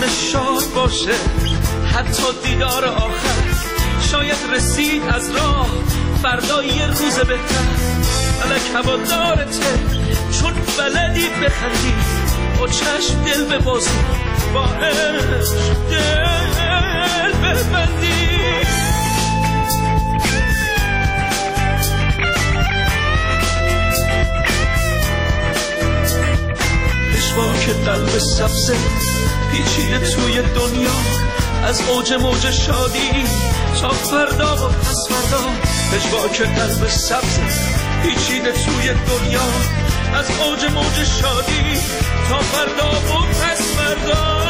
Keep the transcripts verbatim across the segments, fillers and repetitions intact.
دلش شاد باشه، حتی دیدار آخر شاید رسید از راه فردا یه روز بهتر. ملک هوادارته چون بلدی بخندی، با چشم دل ببازی، با عشق دل ببندی. که قلب سبزه پیچیده توی دنیا، از اوج موج شادی تا فردا و پس فردا. پژواک قلب سبزه پیچیده توی دنیا، از اوج موج شادی تا فردا و پس فردا.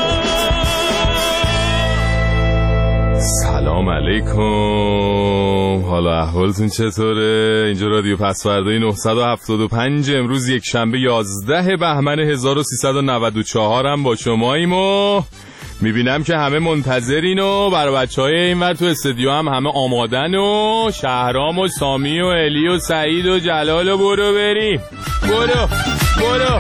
سلام علیکم، حالا احوالتون چطوره؟ اینجا رادیو پسوردهی نهصد و هفتاد و پنج، امروز یک شنبه یازده بهمن هزار و سیصد و نود و چهار هم با شماییم و میبینم که همه منتظرین و برای بچه های این ور تو استودیو هم همه آمادن و شهرام و سامی و الی و سعید و جلال و برو بریم برو برو.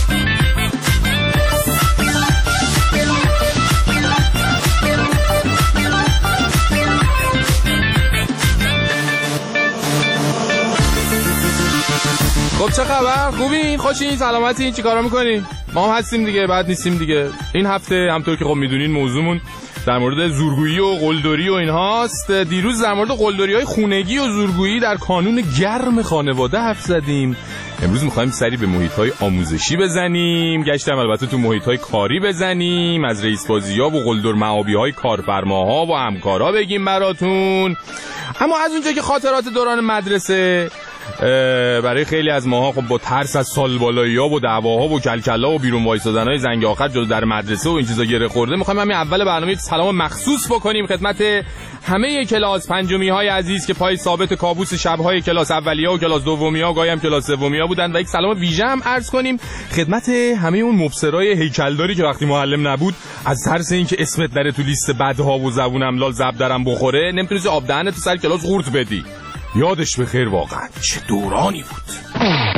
خب چه خبر؟ خوبین؟ خوشین؟ سلامتین؟ چی کارا میکنین؟ ما هم هستیم دیگه، بعد نیستیم دیگه. این هفته همطور که خب میدونین موضوعمون در مورد زورگویی و قلدری و اینهاست. دیروز در مورد قلدری‌های خونگی و زورگویی در کانون گرم خانواده حرف زدیم. امروز میخوایم سری به محیط‌های آموزشی بزنیم، گشتم البته تو محیط‌های کاری بزنیم، از رئیس بازی‌ها و قلدر معابی‌های کارفرماها و همکارا بگیم براتون. اما از اونجا که خاطرات دوران مدرسه برای خیلی از ماها خب با ترس از سالبالایی‌ها و دعواها و کلکلا و بیرون وایسادن‌های زنگ آخر جلو در مدرسه و این چیزا گره خورده، می‌خوایم همین اول برنامه یک سلام مخصوص بکنیم خدمت همه کلاس پنجمی‌های عزیز که پای ثابت کابوس شب‌های کلاس اولیه‌ها و کلاس دومی‌ها و گاهی هم کلاس سومی‌ها بودن، و یک سلام ویژه هم عرض کنیم خدمت همه اون مبصرای هیکلداری که وقتی معلم نبود از ترس اینکه اسمت نره تو لیست بدها و زبون املال زب درم بخوره نمی‌تونی آب دهنت تو سر کلاس قورت بدی. یادش بخیر، واقعا چه دورانی بود.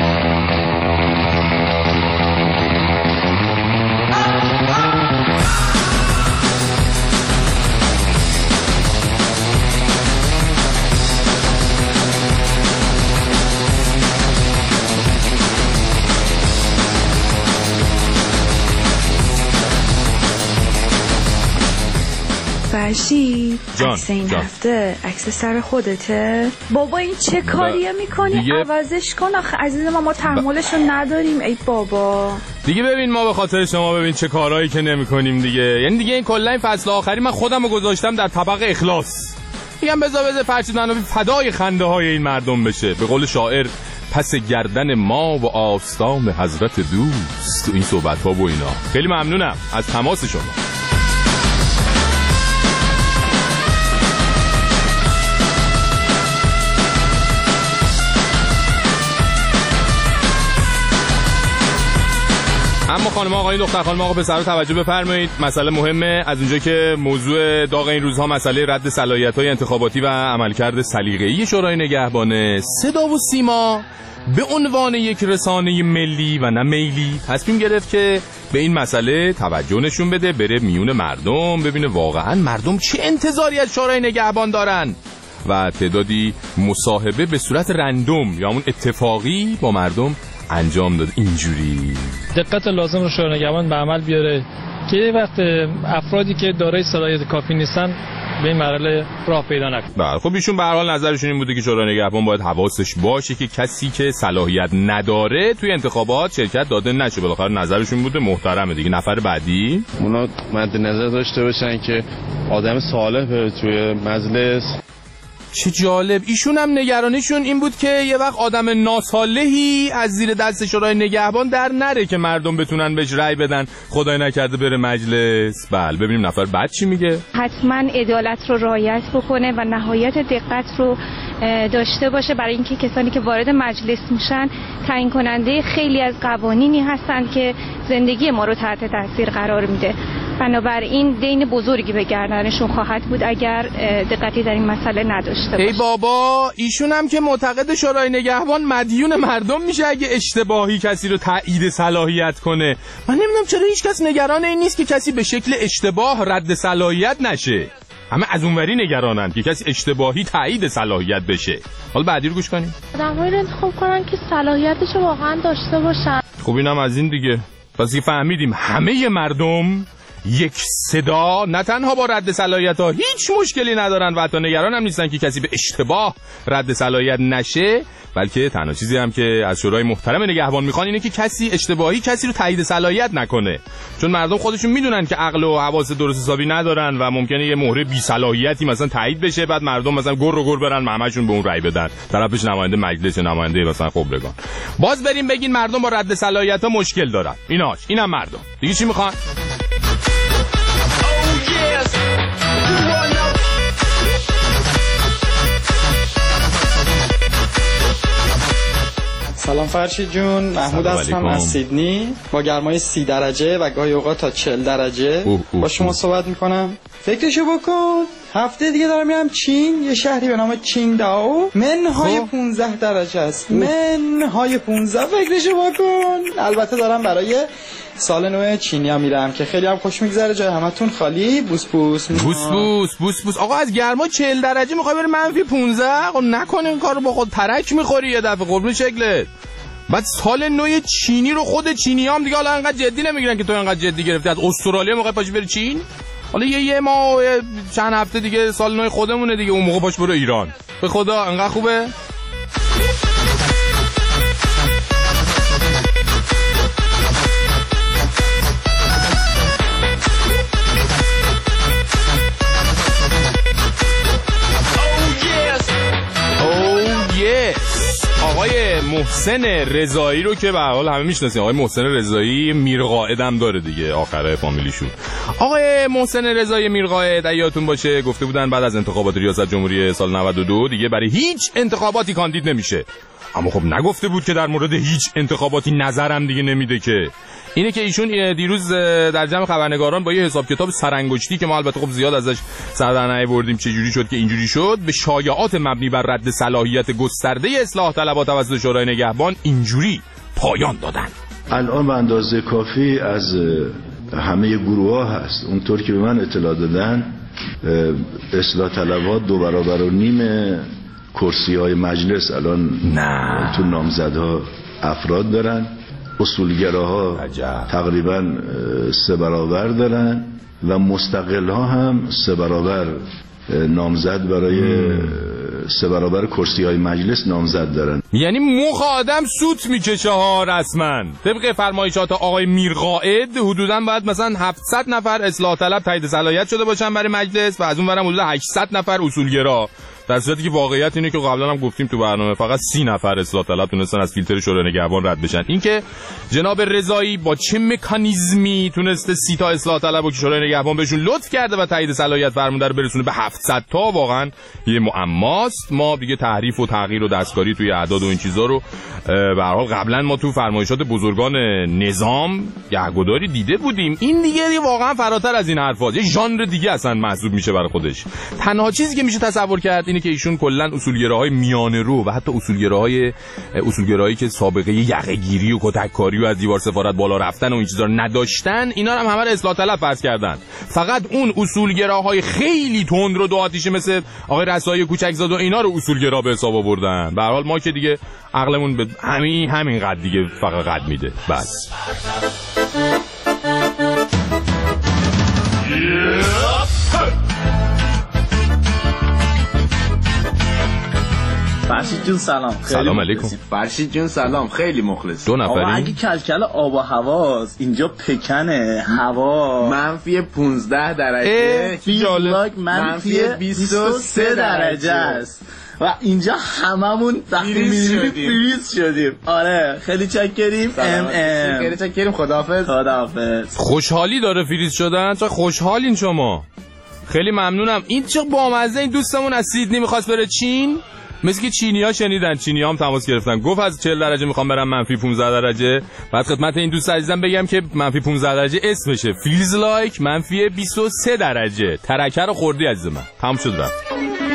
فرشی عکس این جان. هفته عکس سر خودته؟ بابا این چه کاریه میکنی؟ دیگه... عوضش کن آخه عزیز ما، ما تحملشو نداریم. ای بابا دیگه ببین ما به خاطر شما ببین چه کارهایی که نمیکنیم دیگه. یعنی دیگه این کلا این فصل آخری من خودمو گذاشتم در طبق اخلاص. میگم بذار بذار فرشید منو فدای خنده های این مردم بشه. به قول شاعر پس گردن ما و آستان حضرت دوست، این صحبت ها و اینا. خیلی ممنونم از تماس شما. اما خانم آقایون دختر خانم آقا پسرها توجه بفرمایید، مسئله مهمه. از اونجا که موضوع داغ این روزها مسئله رد صلاحیت‌های انتخاباتی و عملکرد سلیقه‌ای شورای نگهبان، صدا و سیما به عنوان یک رسانه ملی و نه میلی تصمیم گرفت که به این مسئله توجه نشون بده، بره میون مردم ببینه واقعا مردم چه انتظاری از شورای نگهبان دارن و تعدادی مصاحبه به صورت رندوم یا همون اتفاقی با مردم انجام داد. اینجوری دقت لازم رو شورای نگهبان به عمل بیاره که وقت افرادی که دارای صلاحیت کافی نیستن به این مرحله راه پیدا نکنه. بله خب ایشون به هر حال نظرشون این بوده که شورای نگهبان باید حواسش باشه که کسی که صلاحیت نداره توی انتخابات شرکت داده نشه. بالاخره نظرشون بوده، محترمه دیگه. نفر بعدی اونا مد نظر داشته باشن که آدم صالح توی مجلس. چه جالب. ایشون هم نگرانیشون این بود که یه وقت آدم ناصالحی از زیر دست شورای نگهبان در نره که مردم بتونن بهش رأی بدن، خدای نکرده بره مجلس. بله ببینیم نفر بعد چی میگه. حتما عدالت رو رعایت بکنه و نهایت دقت رو داشته باشه برای اینکه کسانی که وارد مجلس میشن تعیین کننده خیلی از قوانینی هستن که زندگی ما رو تحت تاثیر قرار میده. بنابراین دین بزرگی به گردنشون خواهد بود اگر دقتی در این مسئله نداشته باشه. ای بابا، ایشون هم که معتقد شورای نگهبان مدیون مردم میشه اگه اشتباهی کسی رو تایید صلاحیت کنه. من نمیدونم چرا هیچ کس نگران این نیست که کسی به شکل اشتباه رد صلاحیت نشه. همه از اونوری نگرانن که کسی اشتباهی تایید صلاحیت بشه. حالا بعدی رو گوش کنیم. آدم‌هایی رو انتخاب کنن که صلاحیتش رو واقعا داشته باشن. خب اینم از این دیگه. پس که فهمیدیم همه مردم یک صدا نه تنها با رد صلاحیت ها هیچ مشکلی ندارن و حتی نگران هم نیستن که کسی به اشتباه رد صلاحیت نشه، بلکه تنها چیزی هم که از شورای محترم نگهبان میخوان اینه که کسی اشتباهی کسی رو تایید صلاحیت نکنه، چون مردم خودشون میدونن که عقل و حواس درست حسابی ندارن و ممکنه یه مهره بی صلاحیتی مثلا تایید بشه، بعد مردم مثلا گر و گر برن همه‌شون به اون رأی بدن، طرفش نماینده مجلس، نماینده مثلا خبرگان. باز بریم بگین مردم با رد صلاحیت ها مشکل دارن. ایناش اینم مردم دیگه چی میخوان؟ سلام فرشید جون، محمود هستم از سیدنی. با گرمای سی درجه و گاهی اوقات تا چهل درجه اوه اوه با شما اوه. صحبت میکنم. فکرشو بکن هفته دیگه دارم میرم چین، یه شهری به نام چینگداو، منهای پونزده درجه است. منهای پونزده، فکرشو بکن. البته دارم برای سال نو چینیا میرم که خیلی هم خوش میگذره، جای همتون خالی. بوس بوس بوس بوس بوس بوس. آقا از گرما چهل درجه میخوای بری منفی پونزده؟ خب نکن این کارو، با خود ترک میخوری یه دفعه قربون شکلت. بعد سال نو چینی رو خود چینیام دیگه حالا انقدر جدی نمیگیرن که تو انقدر جدی گرفتی. از استرالیا میخوای پاش بری چین؟ حالا یه یه ماه چند هفته دیگه سال نو خودمونه دیگه، اون موقع پاش برو ایران. به خدا انقدر خوبه؟ آقای محسن رضایی رو که به هر حال همه میشناسین، آقای محسن رضایی میرقائد هم داره دیگه آخره فامیلیشون. آقای محسن رضایی میرقائد یادتون باشه گفته بودن بعد از انتخابات ریاست جمهوری سال نود و دو دیگه برای هیچ انتخاباتی کاندید نمیشه، اما خب نگفته بود که در مورد هیچ انتخاباتی نظرم دیگه نمیده. که اینه که ایشون دیروز در جمع خبرنگاران با یه حساب کتاب سرانگشتی که ما البته خب زیاد ازش سر در نیاوردیم چه جوری شد که اینجوری شد، به شایعات مبنی بر رد صلاحیت گسترده اصلاح طلبها توسط شورای نگهبان اینجوری پایان دادن. الان به اندازه کافی از همه گروه‌ها هست. اونطور که به من اطلاع دادن اصلاح طلبها دو برابر و نیم کرسی‌های مجلس الان نه. تو نامزدها افراد دارن. اصولگراها تقریبا سه برابر دارن و مستقل‌ها هم سه برابر نامزد برای سه برابر کرسی‌های مجلس نامزد دارن. یعنی مخ آدم سوت میکشه ها رسما. طبق فرمایشات آقای میرقائد حدوداً باید مثلا هفتصد نفر اصلاح طلب تایید صلاحیت شده باشن برای مجلس و از اون ورم حدود هشتصد نفر اصولگرا، در صورتی که واقعیت اینه که قبلا هم گفتیم تو برنامه فقط سی نفر اصلاح طلب تونستن از فیلتر شورای نگهبان رد بشن. این که جناب رضایی با چه مکانیزمی تونسته سی تا اصلاح طلبو که شورای نگهبان بهشون لطف کرده و تایید صلاحیت فرمونده رو برسونه به هفتصد تا واقعا یه معماست. ما دیگه تحریف و تغییر و دستکاری توی اعداد و این چیزا رو به هر حال قبلا ما تو فرمایشات بزرگان نظام گهگداری دیده بودیم. این دیگه واقعا فراتر از این حرفاست، یه ژانر دیگه اصلا محسوب میشه برای خودش. تنها چیزی که میشه تصور کرد اینه که ایشون کلا اصولگراهای میانه رو و حتی اصولگراهای اصولگرایی که سابقه یقه‌گیری و کتککاری و از دیوار سفارت بالا رفتن و این چیزا رو نداشتن، اینا هم همه رو اصلاح طلب فرض کردن. فقط اون اصولگراهای خیلی تند رو دو آتیشه مثل آقای رسایی کوچکزاد و اینا رو اصولگرا به حساب آوردن. به هر حال ما که دیگه عقلمون به همین همین قد دیگه فقط قد میده بس. فرشید جون سلام. سلام علیکم. فرشید جون سلام، خیلی مخلص. دو نفری؟ اگه کلکل آب و هواست اینجا پکنه، هوا منفی پونزده درجه، فیزلاک منفی بیست و سه درجه است و اینجا هممون فریز شدیم. فریز شدیم. آره خیلی چکریم. ام ام خیلی چکریم. خداحافظ. خداحافظ. خوشحالی داره فریز شدن. چه خوشحالین شما. خیلی ممنونم. این چه بامزه. این دوستمون از سیدنی میخواست بره چین، مثل که چینی‌ها شنیدن، چینی‌ها هم تماس گرفتن، گفت از چهل درجه میخوام برم منفی پانزده درجه. بعد خدمت این دوست عزیزم بگم که منفی پانزده درجه اسمشه فیلز لایک منفی بیست و سه درجه. ترکه رو خوردی عزیز من، تمام شد رفت.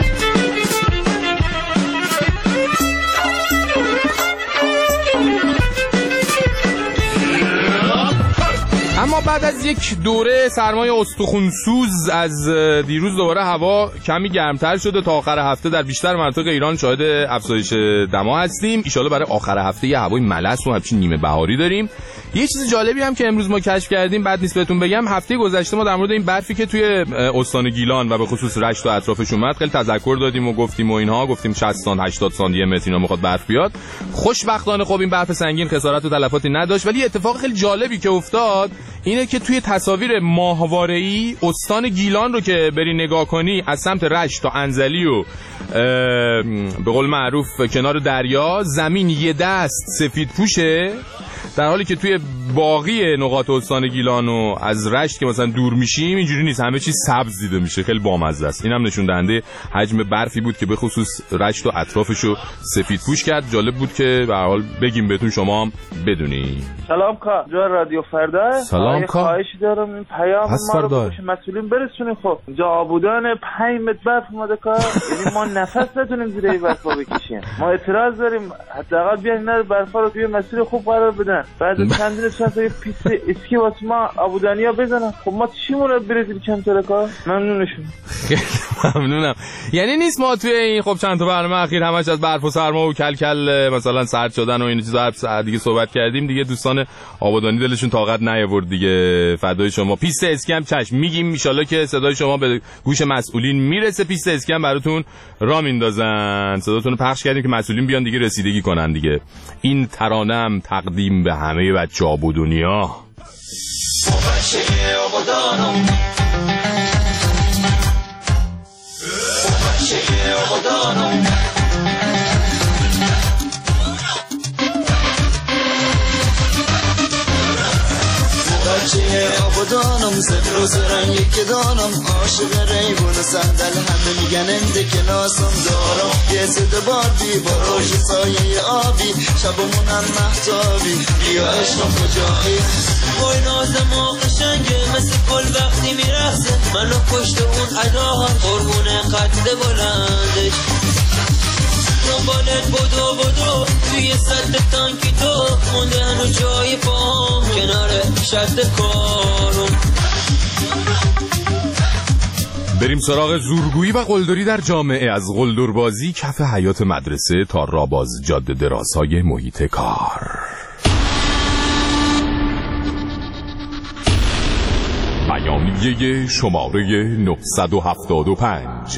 اما بعد از یک دوره سرمای استخونسوز از دیروز دوباره هوا کمی گرمتر شده. تا آخر هفته در بیشتر مناطق ایران شاهد افزایش دما هستیم. ان شاءالله برای آخر هفته یه هوای ملس و همچین نیمه بهاری داریم. یه چیز جالبی هم که امروز ما کشف کردیم، بعد نیست بهتون بگم. هفته گذشته ما در مورد این برفی که توی استان گیلان و به خصوص رشت و اطرافش اومد خیلی تذکر دادیم و گفتیم و اینها، گفتیم شصت تا هشتاد سانتی متر اینا میخواد برف بیاد. خوشبختانه خب این برف سنگین خسارت و تلفاتی نداشت، ولی اتفاق خیلی جالبی که افتاد اینه که توی تصاویر ماهواره‌ای استان گیلان رو که بری نگاه کنی، از سمت رشت تا انزلی و به قول معروف کنار دریا، زمین یه دست سفید پوشه، در حالی که توی باقی نقاط استان گیلان و از رشت که مثلا دور میشیم اینجوری نیست، همه چیز سبز دیده میشه. خیلی بامزه است. اینم نشون دهنده حجم برفی بود که به خصوص رشت و اطرافشو سفید پوش کرد. جالب بود که به هر حال بگیم بهتون، شما هم بدونی. سلام کا جا رادیو فردا. سلام کا، خواهش دارم این پیام ما رو به مسئولین برسونید. خب جا آبودان پنج متر برف اومده کا، یعنی ما نفس نتونیم زیر این برفا بکشیم. ما اعتراض داریم، حداقل بیان اینا برفا رو توی مسیر خوب قرار بدن. بعد چند روز چند تا پیست اسکی واسه ما آبودانیا بزنن. خب ما چی مورد برزیل کم ترکا؟ ممنونشون. خیلی ممنونم. یعنی نیست ما توی این خب چند تا برنامه اخیر همش از برف و سرما و کلکل مثلا سرد شدن و این چیزا دیگه صحبت کردیم دیگه. دوستان آبادانی دلشون طاقت نیاورد دیگه. فدای شما. پیست اسکی هم چشم میگیم، ان شاءالله که صدای شما به گوش مسئولین میرسه. پیست اسکی هم براتون راه میندازن. صداتون رو پخش کردیم که مسئولین بیان دیگه رسیدگی کنن دیگه. این ترانه‌ام تقدیم به همه بچه آب دنیا. بچه آبادانم، صدر و سرنگ که دانم، عاشق ریبون و صندل همه میگن انده که ناسم دارم. یه صد بادی با روش سایه آبی، شبمونم محتابی، بیا عشقم کجایی. وای نازم و قشنگه مثل گل وقتی میرخصه، منو پشت اون عداهات قربونه قد بلندش. دنبالت بدو بدو توی صد تانکی تو، مونده هنو جای پام کنار شد کارم. بریم سراغ زورگویی و قلدری در جامعه. از قلدربازی کف حیات مدرسه تا راباز جاده درازهای محیط کار. بیانیه شماره نهصد و هفتاد و پنج.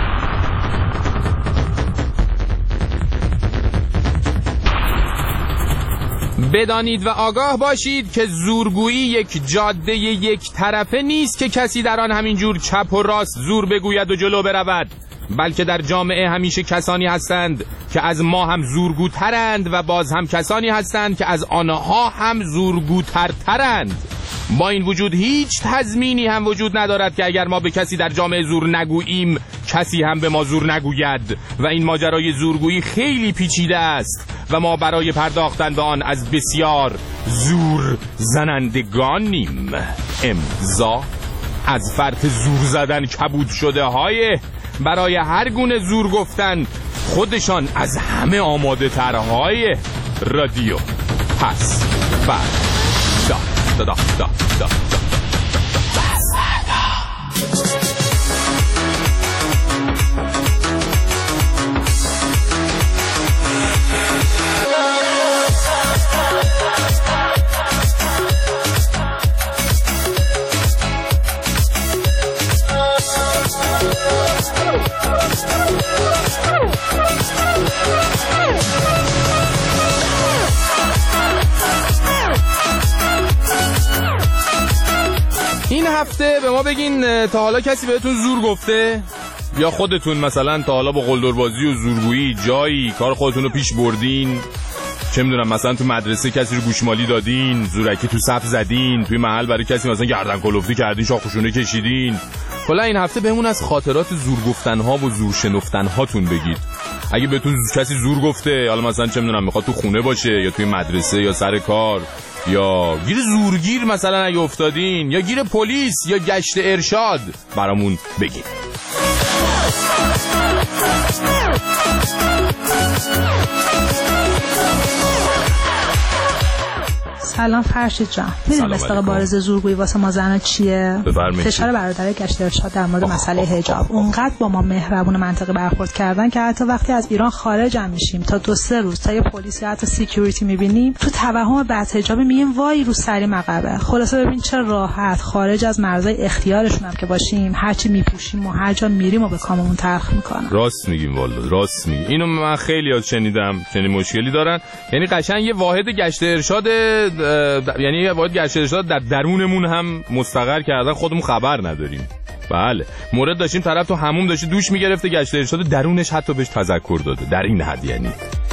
بدانید و آگاه باشید که زورگویی یک جاده یک طرفه نیست که کسی در آن همینجور چپ و راست زور بگوید و جلو برود، بلکه در جامعه همیشه کسانی هستند که از ما هم زورگوترند و باز هم کسانی هستند که از آنها هم زورگوترترند. با این وجود هیچ تضمینی هم وجود ندارد که اگر ما به کسی در جامعه زور نگوییم کسی هم به ما زور نگوید و این ماجرای زورگویی خیلی پیچیده است و ما برای پرداختن به آن از بسیار زور زنندگانیم. امضا از فرط زور زدن کبود شده های برای هر گونه زور گفتن خودشان از همه آماده ترهای رادیو پس فردا دا دا دا دا دا. این هفته به ما بگین تا حالا کسی بهتون زور گفته؟ یا خودتون مثلا تا حالا با قلدربازی و زورگویی جایی کار خودتون رو پیش بردین؟ چه میدونم مثلا تو مدرسه کسی رو گوشمالی دادین، زورکی تو صف زدین، توی محل برای کسی مثلا گردن کلفتی کردین، شاخوشونه کشیدین. کلا این هفته بهمون از خاطرات زور گفتن ها و زور شنفتن هاتون بگید. اگه بهتون کسی زور گفته، حالا مثلا چه میدونم میخواد تو خونه باشه یا توی مدرسه یا سر کار یا گیر زورگیر مثلا اگه افتادین یا گیر پلیس یا گشت ارشاد، برامون بگین. سلام فرشید جان، میدونی مصداق بارز زورگویی واسه ما زنا چیه؟ فشار برادر گشت ارشاد در مورد مسئله حجاب. اونقدر با ما مهربون منطقی برخورد کردن که حتی وقتی از ایران خارج هم میشیم تا دو سه روز تا یه پلیس یا حتی سکیوریتی میبینیم تو توهم بعد حجاب میگیم وای رو سری مقبه. خلاصه ببین چه راحت خارج از مرزهای اختیارشون هم که باشیم هرچی میپوشیم و هر جا میریم و به کاممون تلخ میکنن. راست میگیم والله، راست میگی. اینو من خیلی از شنیدم چنین مشکلی دارن. یعنی قشنگ یه واحد گشت ارشاد، یعنی یه واحد گشت ارشاد در درونمون هم مستقر کردن، خودمون خبر نداریم. بله، مورد داشتیم طرف تو حموم داشته دوش میگرفته، گشت ارشاد درونش حتی بهش تذکر داده. در این حد یعنی.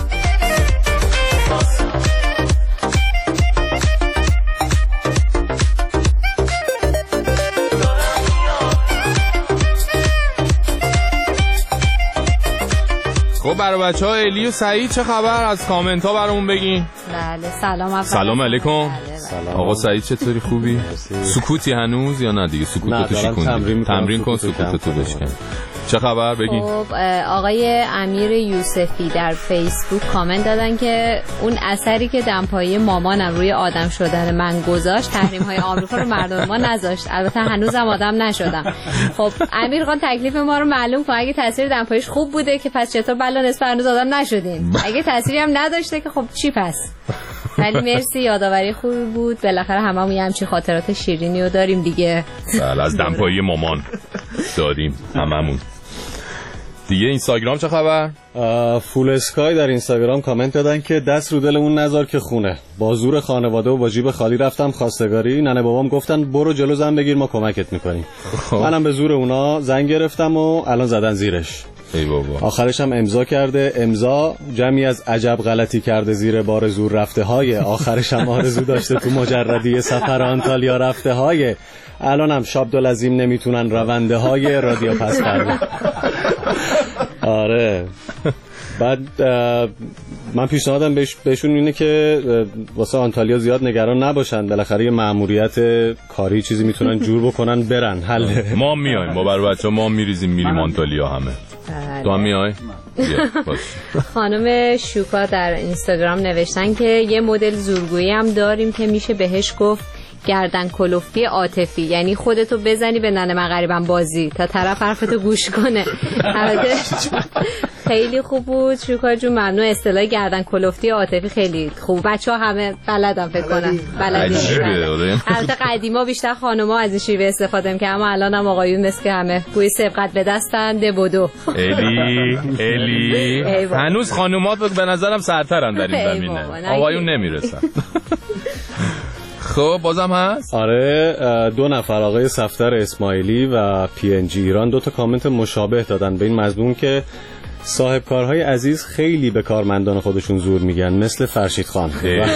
خب برای بچه ها الی و سعید چه خبر؟ از کامنت ها برامون بگین. بله سلام. سلام علیکم. سلام. آقا سعید چطوری، خوبی؟ سکوتی هنوز یا نه دیگه سکوتتو شکوندی؟ تمرین, تمرین کن سکوتتو بشکن. چه خبر بگین؟ خب آقای امیر یوسفی در فیسبوک کامنت دادن که اون اثری که دمپایی مامانم روی آدم شدن من گذاشت تحریم های آمریکا رو مردم ما نذاشت. البته هنوزم آدم نشدم. خب امیر خان تکلیف ما رو معلوم کن، اگه تاثیر دمپاییش خوب بوده که پس چطور بلا نصف هنوز آدم نشدین، اگه تأثیری هم نداشته که خب چی پس. ولی مرسی، یادآوری خوبی بود. بالاخره هممون یه همچین خاطرات شیرینی رو داریم دیگه. بله از دمپایی مامان داریم هممون دیگه. اینستاگرام چه خبر؟ فول اسکای در اینستاگرام کامنت دادن که دست رو دلمون نذار که خونه، با زور خانواده و با جیب خالی رفتم خواستگاری، ننه بابام گفتن برو جلو زن بگیر ما کمکت میکنیم. منم به زور اونا زنگ گرفتم و الان زدن زیرش. ای بابا. آخرش هم امضا کرده. امضا جمعی از عجب غلطی کرده زیر بار زور رفته های. آخرش هم آرزو داشته تو مجردی سفر آنتالیا رفته های. الان هم شابدالعظیم نمیتونن رونده های رادیو پس کرده. آره. بعد من پیشنهادم بهش بهشون اینه که واسه آنتالیا زیاد نگران نباشن، بالاخره یه مأموریت کاری چیزی میتونن جور بکنن برن حل. ما میایم، ما برای بچه‌ها ما میریزیم میریم آنتالیا همه. تو هم میای؟ خانم شوکا در اینستاگرام نوشتن که یه مدل زورگویی هم داریم که میشه بهش گفت گردن کلفتی عاطفی، یعنی خودتو بزنی به ننه من غریبم بازی تا طرف حرفتو گوش کنه. خیلی خوب بود شوکا جون، ممنون. اصطلاح گردن کلفتی عاطفی خیلی خوب، بچه‌ها همه بلدن فکر کنن. بلدی. البته قدیما بیشتر خانم‌ها از این شیوه استفاده می‌کردن، اما الان هم آقایون مثل که همه گوی سبقت به دستن ده بدو. الی الی هنوز خانم‌ها به نظرم سرترن در این زمینه، آقایون نمیرسن. خب بازم هست؟ آره، دو نفر آقای صفدر اسماعیلی و پی ان جی ایران دو تا کامنت مشابه دادن به این مضمون که صاحب کارهای عزیز خیلی به کارمندان خودشون زور میگن، مثل فرشید خان.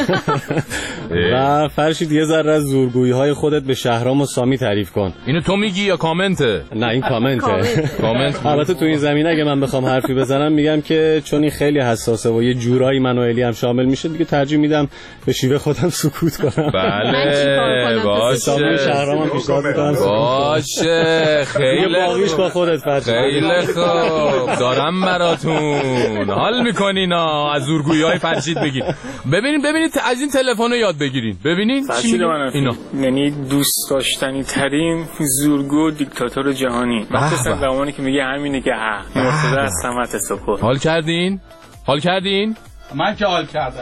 و فرشید یه ذره از زورگویی های خودت به شهرام و سامی تعریف کن. اینو تو میگی یا کامنته؟ نه این کامنته. کامنت. البته تو این زمینه اگه من بخوام حرفی بزنم میگم که چون این خیلی حساسه و یه جورایی من و الی هم شامل میشه دیگه، ترجیح میدم به شیوه خودم سکوت کنم. بله باشه. شهرام هم پیشنهاد میکنم باشه. خیلی باقیش با خودت فرشید. خیلی خوب دارم براتون حال میکنین از زورگویی های فرشید بگین. ببینید ببینید از این تلفن رو یاد بگیرین. ببینین چی اینا، یعنی دوست داشتنی ترین زورگو دیکتاتور جهانی. مثلا زمانی که میگه همینه که مرتضی از سمت سپر. حال کردین؟ حال کردین؟ من که حال کردم.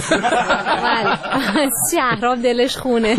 شهرام دلش خونه.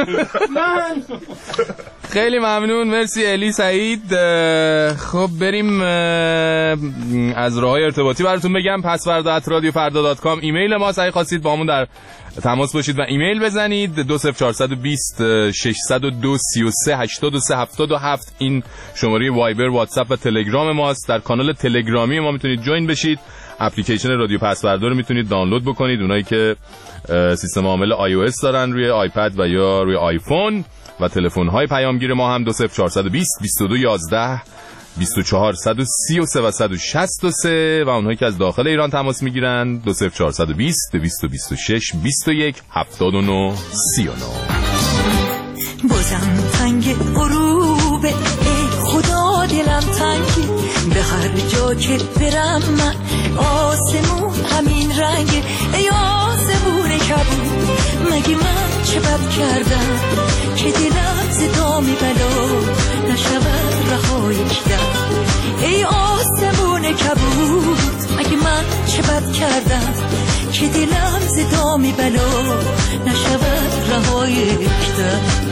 خیلی ممنون، مرسی الی سعید. خب بریم از راههای ارتباطی براتون بگم. پسورد ات رادیو فردا دات کام ایمیل ما، اگه خواستید با همون در تماس باشید و ایمیل بزنید. دو صفر چهار دو صفر شش صفر دو سه سه هشت سه هفت هفت این شماره وایبر، واتساپ و تلگرام ماست. در کانال تلگرامی ما میتونید جوین بشید. اپلیکیشن رادیو پسوردا رو میتونید دانلود بکنید، اونایی که سیستم عامل آی او اس دارن روی آیپد و یا روی آیفون. و تلفن های پیامگیر ما هم دو صفر چهار دو صفر بیست بیست و دو یازده بیست و چهار صد و سی و سه و صد و شصت و سه و اونهایی که از داخل ایران تماس میگیرن دو صفر چهار صد و بیست دویست و بیست و شش بیست و یک هفتاد و نه سی و نه. بازم تنگ غروبه ای خدا دلم تنگی، به هر جا که برم من آسمون همین رنگه. ای آسمون کبود مگه من چه بد کردم که دلم ز دام بلا نشود رهایی کردم. ای آسمون کبود مگه من چه بد کردم که دلم ز دام بلا نشود رهایی کردم.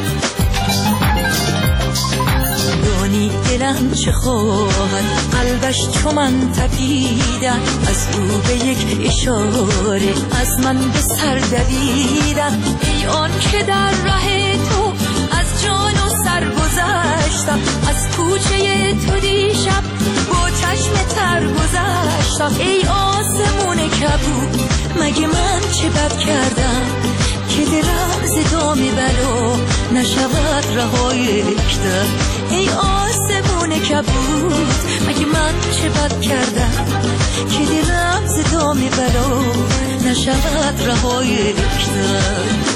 دانی دلم چه خواهد قلبش چو من تپیدن، از او به یک اشاره از من به سر دویدن. ای آن که در ره تو از جان و سر گذشتم، از کوچه تو دیشب با چشم تر گذشتم. ای آسمون کبود مگه من چه بد کردم که دلم ز دام بلا نشود رهایی کردم. ای آسمون کبود مگه من چه بد کردم که دلم ز دام بلا نشود رهایی کردم.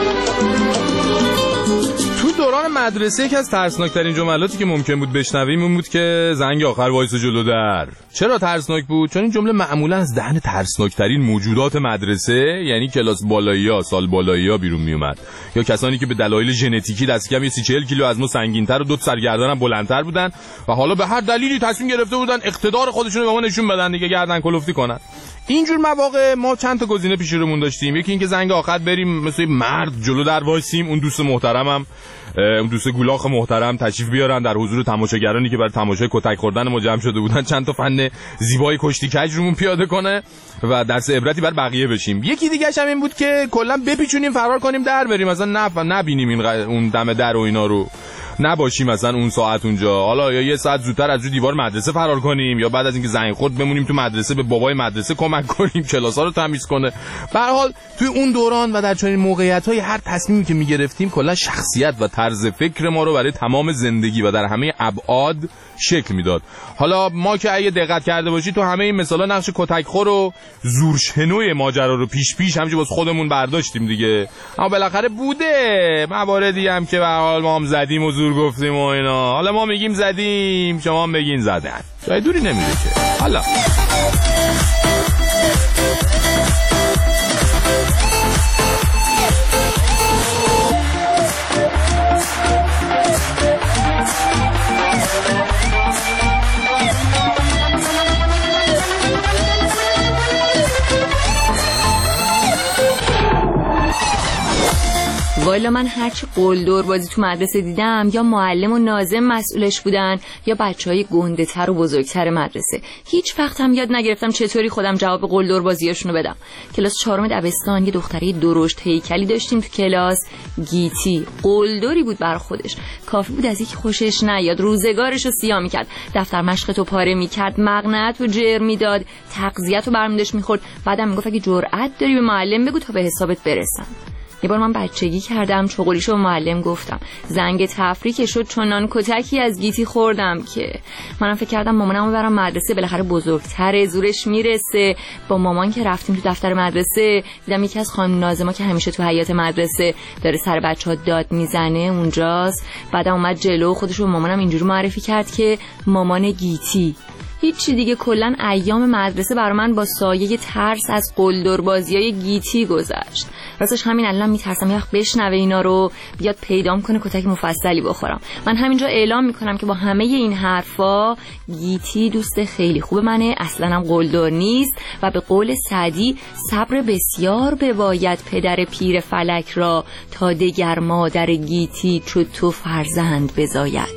تو دوران مدرسه یکی از ترسناکترین جملاتی که ممکن بود بشنویم این بود که زنگ آخر وایس جلو در. چرا ترسناک بود؟ چون این جمله معمولا از دهن ترسناکترین موجودات مدرسه، یعنی کلاس بالایی‌ها، سال بالایی‌ها بیرون می اومد، یا کسانی که به دلایل ژنتیکی دست کم سی چهل کیلو از ما سنگین‌تر و دو تا سرگردن هم بلندتر بودن و حالا به هر دلیلی تصمیم گرفته بودن اقتدار خودشون رو به ما نشون بدن دیگه، گردن کلفتی کنن. اینجور مواقع ما چند تا گزینه پیش رومون داشتیم. یکی اینکه زنگ آخر بریم مثل مرد جلو در وایسیم، اون دوست محترمم اون دوست گولاخ محترم تشریف بیارن در حضور تماشاگرانی که برای تماشای کتک خوردن ما جمع شده بودن چند تا فن زیبای کشتی کج رومون پیاده کنه و درس عبرتی بر بقیه بشیم. یکی دیگه هم این بود که کلا بپیچونیم فرار کنیم در بریم، مثلا نه نبینیم این اون دم در و اینا رو، نباشیم مثلا اون ساعت اونجا، حالا یا یه ساعت زودتر از رو دیوار مدرسه فرار کنیم یا بعد از اینکه زنگ خورد بمونیم تو مدرسه به بابای مدرسه کمک کنیم کلاس‌ها رو تمیز کنه. به هر حال توی اون دوران و در چنین موقعیت‌های هر تصمیمی که می‌گرفتیم کلا شخصیت و طرز فکر ما رو برای تمام زندگی و در همه ابعاد شکل میداد. حالا ما که اگه دقت کرده باشی تو همه این مثالا نقش کتکخور و زورشنوی ماجرا رو پیش پیش همینجوری باز خودمون برداشتیم دیگه، اما بالاخره بوده مواردی هم که به هر حال ما هم زدیم و زور گفتیم و اینا. حالا ما میگیم زدیم، شما هم بگین زدن، جای دوری نمیره که. حالا والا من هرچی قلدر بازی تو مدرسه دیدم یا معلم و ناظم مسئولش بودن یا بچهای گنده تر و بزرگتر مدرسه، هیچ وقت هم یاد نگرفتم چطوری خودم جواب قلدر بازیاشونو بدم. کلاس چهارم دبستان یه دختری درشت هیکلی داشتیم تو کلاس، گیتی قلدری بود برای خودش، کافی بود از یکی خوشش نیاد روزگارشو سیاه میکرد، دفتر مشقتو پاره میکرد، مقنعتو جر میداد، تغذیه‌تو برمی‌داشت میخورد، بعدم میگفت اگه جرأت داری به معلم بگو تا به حسابت برسم. یه بار من بچگی کردم چغولیشو به معلم گفتم، زنگ تفریح شد چنان کتکی از گیتی خوردم که منم فکر کردم مامانمو برام مدرسه، بالاخره بزرگتره زورش میرسه. با مامان که رفتیم تو دفتر مدرسه دیدم یکی از خانم ناظما که همیشه تو حیاط مدرسه داره سر بچه‌ها داد میزنه اونجاست. بعدم اومد جلو خودشو به مامانم اینجوری معرفی کرد که مامان گیتی. هیچی دیگه، کلن ایام مدرسه برای من با سایه ترس از قلدر بازیای گیتی گذشت. راستش همین الان میترسم یه وقت بشنوه اینا رو بیاد پیدام کنه کتک مفصلی بخورم. من همینجا اعلام میکنم که با همه این حرفا گیتی دوست خیلی خوب منه، اصلا هم قلدر نیست و به قول سعدی صبر بسیار بباید پدر پیر فلک را تا دگر مادر گیتی چو تو فرزند بزاید.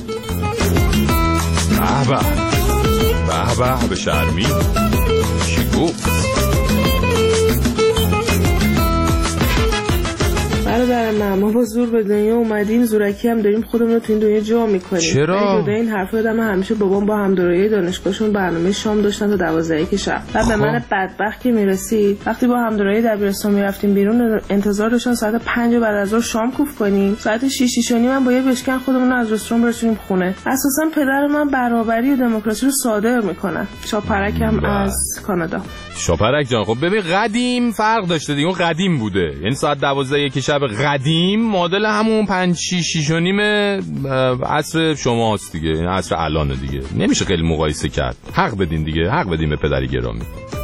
به به به به شرمی چی گفت؟ برادر من نه ما با زور به دنیا اومدیم، زورکی هم داریم خودمون رو تو این دنیا جا میکنیم. چرا؟ جدا این حرفا دادم همیشه بابام با همدورایی دانشگاهشون برنامه شام داشتن تا دوازده که شب. بعد به من بدبخت که میرسید وقتی با همدورایی دبیرستان میرفتیم بیرون انتظار داشتن ساعت پنج بعد از ظهر شام کوف کنیم، ساعت شش و نیم من با یه بشکن خودمون رو از رستوران برسونیم خونه. اساسا پدر من برابری و دموکراسی رو صادر میکنه. شاپرکم از کانادا. شاپرک جان خب ببین قدیم فرق داشته دیگه، اون قدیم بوده، یعنی ساعت دوازده یک شب قدیم مدل همون پنج شش و نیم عصر شماست دیگه، این عصر الانه دیگه، نمیشه خیلی مقایسه کرد. حق بدین دیگه، حق بدین به پدری گرامی.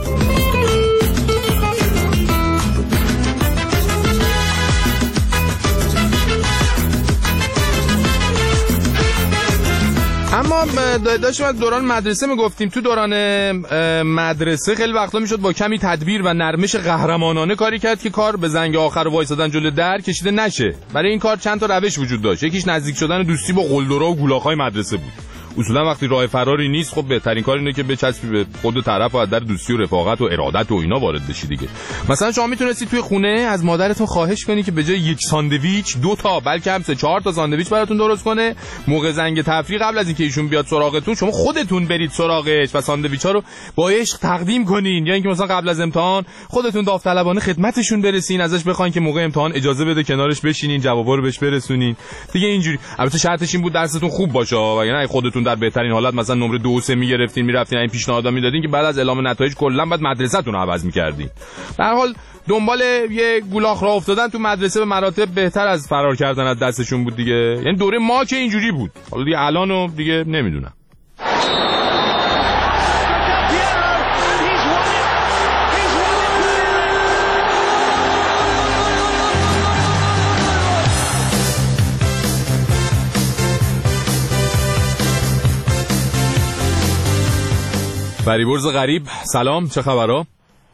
اما داشتیم از دوران مدرسه میگفتیم، تو دوران مدرسه خیلی وقتا میشد با کمی تدبیر و نرمش قهرمانانه کاری کرد که کار به زنگ آخر وایسادن جلوی در کشیده نشه. برای این کار چند تا روش وجود داشت. یکیش نزدیک شدن دوستی با قلدرها و گولاخ‌های مدرسه بود. اصولا وقتی راه فراری نیست خب بهترین کار اینه که بچسبی به خود طرف و از در دوستی و رفاقت و ارادت و اینا وارد بشی دیگه. مثلا شما میتونستی توی خونه از مادرتون خواهش کنی که به جای یک ساندویچ دو تا بلکه هم سه چهار تا ساندویچ براتون درست کنه. موقع زنگ تفریح قبل از اینکه ایشون بیاد سراغتون شما خودتون برید سراغش و ساندویچ‌ها رو با عشق تقدیم کنین، یا اینکه مثلا قبل از امتحان خودتون داوطلبانه خدمتشون برسین، ازش بخواین که موقع امتحان اجازه بده کنارش بشینین جوابا رو بهش برسونین دیگه. اینجوری البته شرطش این بود درستون خوب باشه، وگرنه خودتون در بهترین حالت مثلا نمره دو و سه میگرفتین میرفتین این پیشنهادا میدادین که بعد از اعلام نتایج کلا بعد مدرسه‌تون رو عوض می‌کردین. به هر حال دنبال یه گولاخ راه افتادن تو مدرسه به مراتب بهتر از فرار کردن از دستشون بود دیگه. یعنی دوره ما که اینجوری بود، حالا دیگه الانو دیگه نمیدونم. فریبرز غریب سلام، چه خبرها؟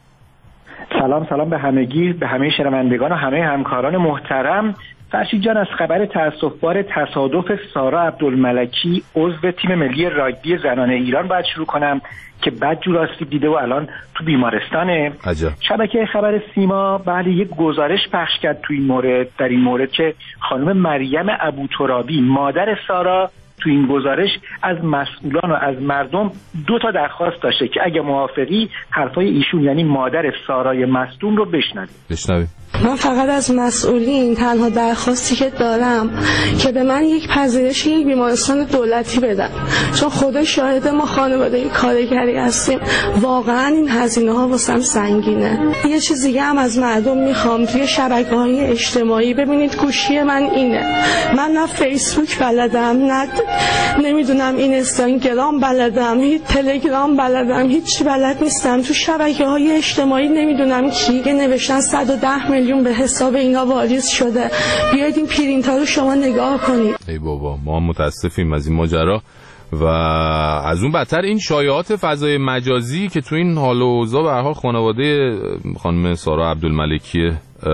سلام سلام به همگی، به همه شنوندگان و همه همکاران محترم. فرشید جان، از خبر تأسف‌بار تصادف سارا عبدالملکی عضو تیم ملی راگبی زنان ایران باید شروع کنم که بدجور آسیب دیده و الان تو بیمارستانه. عجب. شبکه خبر سیما بله یک گزارش پخش کرد تو این مورد، در این مورد که خانم مریم ابوترابی مادر سارا تو این گزارش از مسئولان و از مردم دو تا درخواست داشته که اگه موافقی حرفای ایشون یعنی مادر سارای مصدوم رو بشنوید. بشنوید. من فقط از مسئولین تنها درخواستی که دارم که به من یک پذیرش یک بیمارستان دولتی بدن، چون خدا شاهد ما خانواده کارگری هستیم، واقعا این هزینه ها واسم سنگینه. یه چیز دیگه هم از مردم میخوام، توی شبکه‌های اجتماعی ببینید گوشی من اینه، من نه فیسبوک بلدم، نه نمیدونم این اینستاگرام بلدم، هیچ تلگرام بلدم، هیچ بلد نیستم. تو شبکه‌های اجتماعی نمیدونم کی نوشتن صد و ده میلیون به حساب اینا واریز شده، بیاید این پرینت‌ها رو شما نگاه کنید. ای بابا، ما متاسفیم از این ماجرا و از اون بدتر این شایعات فضای مجازی که تو این حال و اوضاع به هر حال خانواده خانم سارا عبدالملکی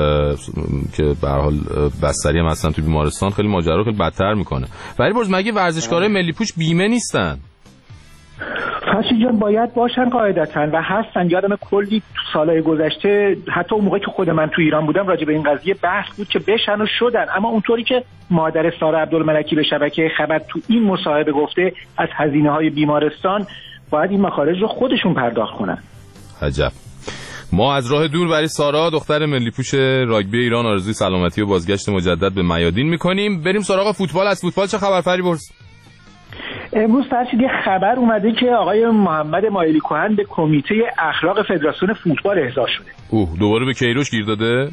که به هر حال بستری هم هستن تو بیمارستان خیلی ماجرا خیلی بدتر میکنه. ولی برز مگه ورزشکارای ملی پوش بیمه نیستن؟ فرشید جان باید باشن قاعدتاً و هستن. یادم کلی سالهای گذشته حتی اون موقعی که خود من تو ایران بودم راجع به این قضیه بحث بود که بشن و شدن، اما اونطوری که مادر سارا عبدالملکی به شبکه خبر تو این مصاحبه گفته از هزینه‌های بیمارستان باید این مخارج رو خودشون پرداخت کنن. عجب. ما از راه دور برای سارا دختر ملی پوش راگبی ایران آرزوی سلامتی و بازگشت مجدد به میادین میکنیم. بریم سراغ فوتبال. از فوتبال چه خبر فریبرز؟ امروز فرشید یه خبر اومده که آقای محمد مایلی کهن به کمیته اخلاق فدراسیون فوتبال احضار شده. اوه دوباره به کیروش گیر داده؟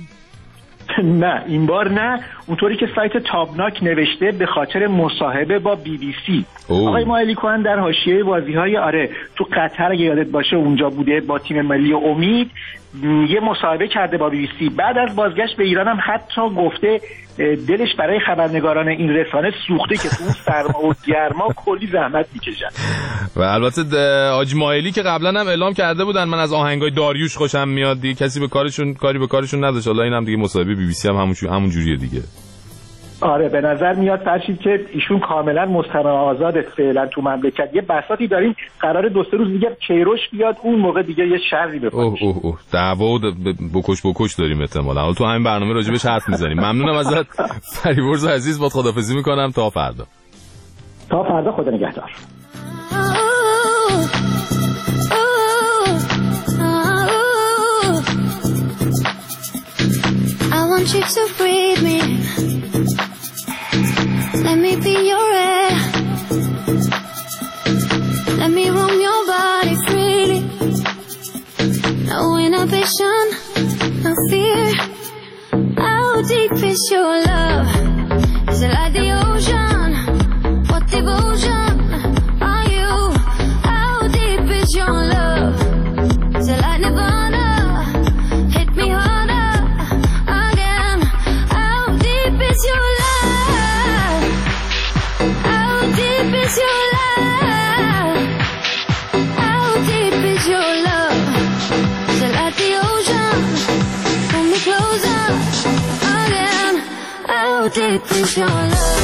نه این بار نه، اونطوری که سایت تابناک نوشته به خاطر مصاحبه با بی بی سی. اوه. آقای مایلی کهن در حاشیه بازی‌های آره تو قطر اگه یادت باشه اونجا بوده با تیم ملی امید، یه مصاحبه کرده با بی بی سی. بعد از بازگشت به ایران هم حتی گفته دلش برای خبرنگاران این رسانه سوخته که تو اون سرما و گرما کلی زحمت میکشن. و البته حاج مایلی که قبلا هم اعلام کرده بودن من از آهنگای داریوش خوشم میاد دیگه، کسی به کارشون کاری به کارشون نداشت. حالا اینم دیگه مصاحبه بی بی سی هم همون همون جوریه دیگه. آره به نظر میاد فرشید که ایشون کاملا مستقل آزاد فعلا تو مملکت. یه بساطی داریم قرار دو سه روز دیگه کیروش بیاد، اون موقع دیگه یه شری بپاشه. اوه اوه اوه دعوا بکش بکش داریم احتمالاً. حالا تو همین برنامه راجع بهش حرف میزنیم. ممنونم ازت فریبرز عزیز، باهات خداحافظی میکنم تا فردا. تا فردا، خدا نگهدار. I want you to breathe me. Let me be your air. Let me roam your body freely. No inhibition, no fear. How deep is your love? Is it like the ocean? What devotion are you? How deep is your love? Is it like Nirvana? Hit me harder again. How deep is your love? How deep is your love? How deep is your love? Is it like the ocean? Pull me closer again. How deep is your love?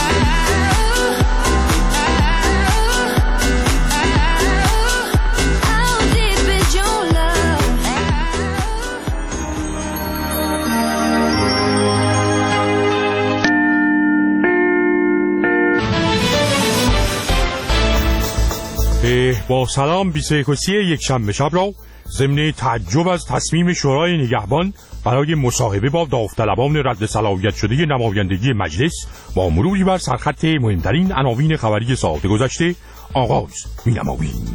با سلام بیست و یکم یک شنبه شب را ضمن تعجب از تصمیم شورای نگهبان برای مصاحبه با داوطلبان رد صلاحیت شده نمایندگی مجلس با مروری بر سرخط مهمترین عناوین خبری ساعت گذشته آغاز می‌نماییم.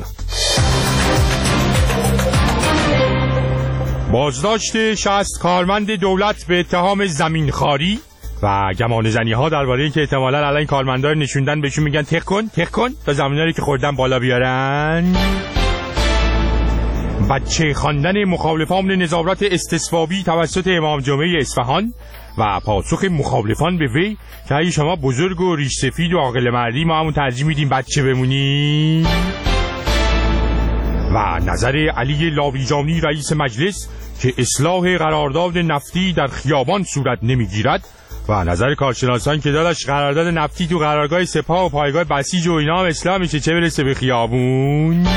بازداشت شصت کارمند دولت به اتهام زمینخواری و گمان زنی ها درباره اینکه احتمالاً الان این کارمندا رو نشوندن بهشون میگن تق کن تق کن تا زمینایی که خوردن بالا بیارن. بچه خواندن مخالفان نظارت استصوابی توسط امام جمعه اصفهان و پاسخ مخالفان به وی که اگه شما بزرگ و ریش سفید و عاقل مردی ما همون ترجیح میدیم بچه بمونی. و نظر علی لاویجانی رئیس مجلس که اصلاح قرارداد نفتی در خیابان صورت نمیگیرد و نظر کارشناسان که داداش قرارداد نفتی تو قرارگاه سپاه و پایگاه بسیج و اینا هم اصلاح میشه چه برسه به خیابون.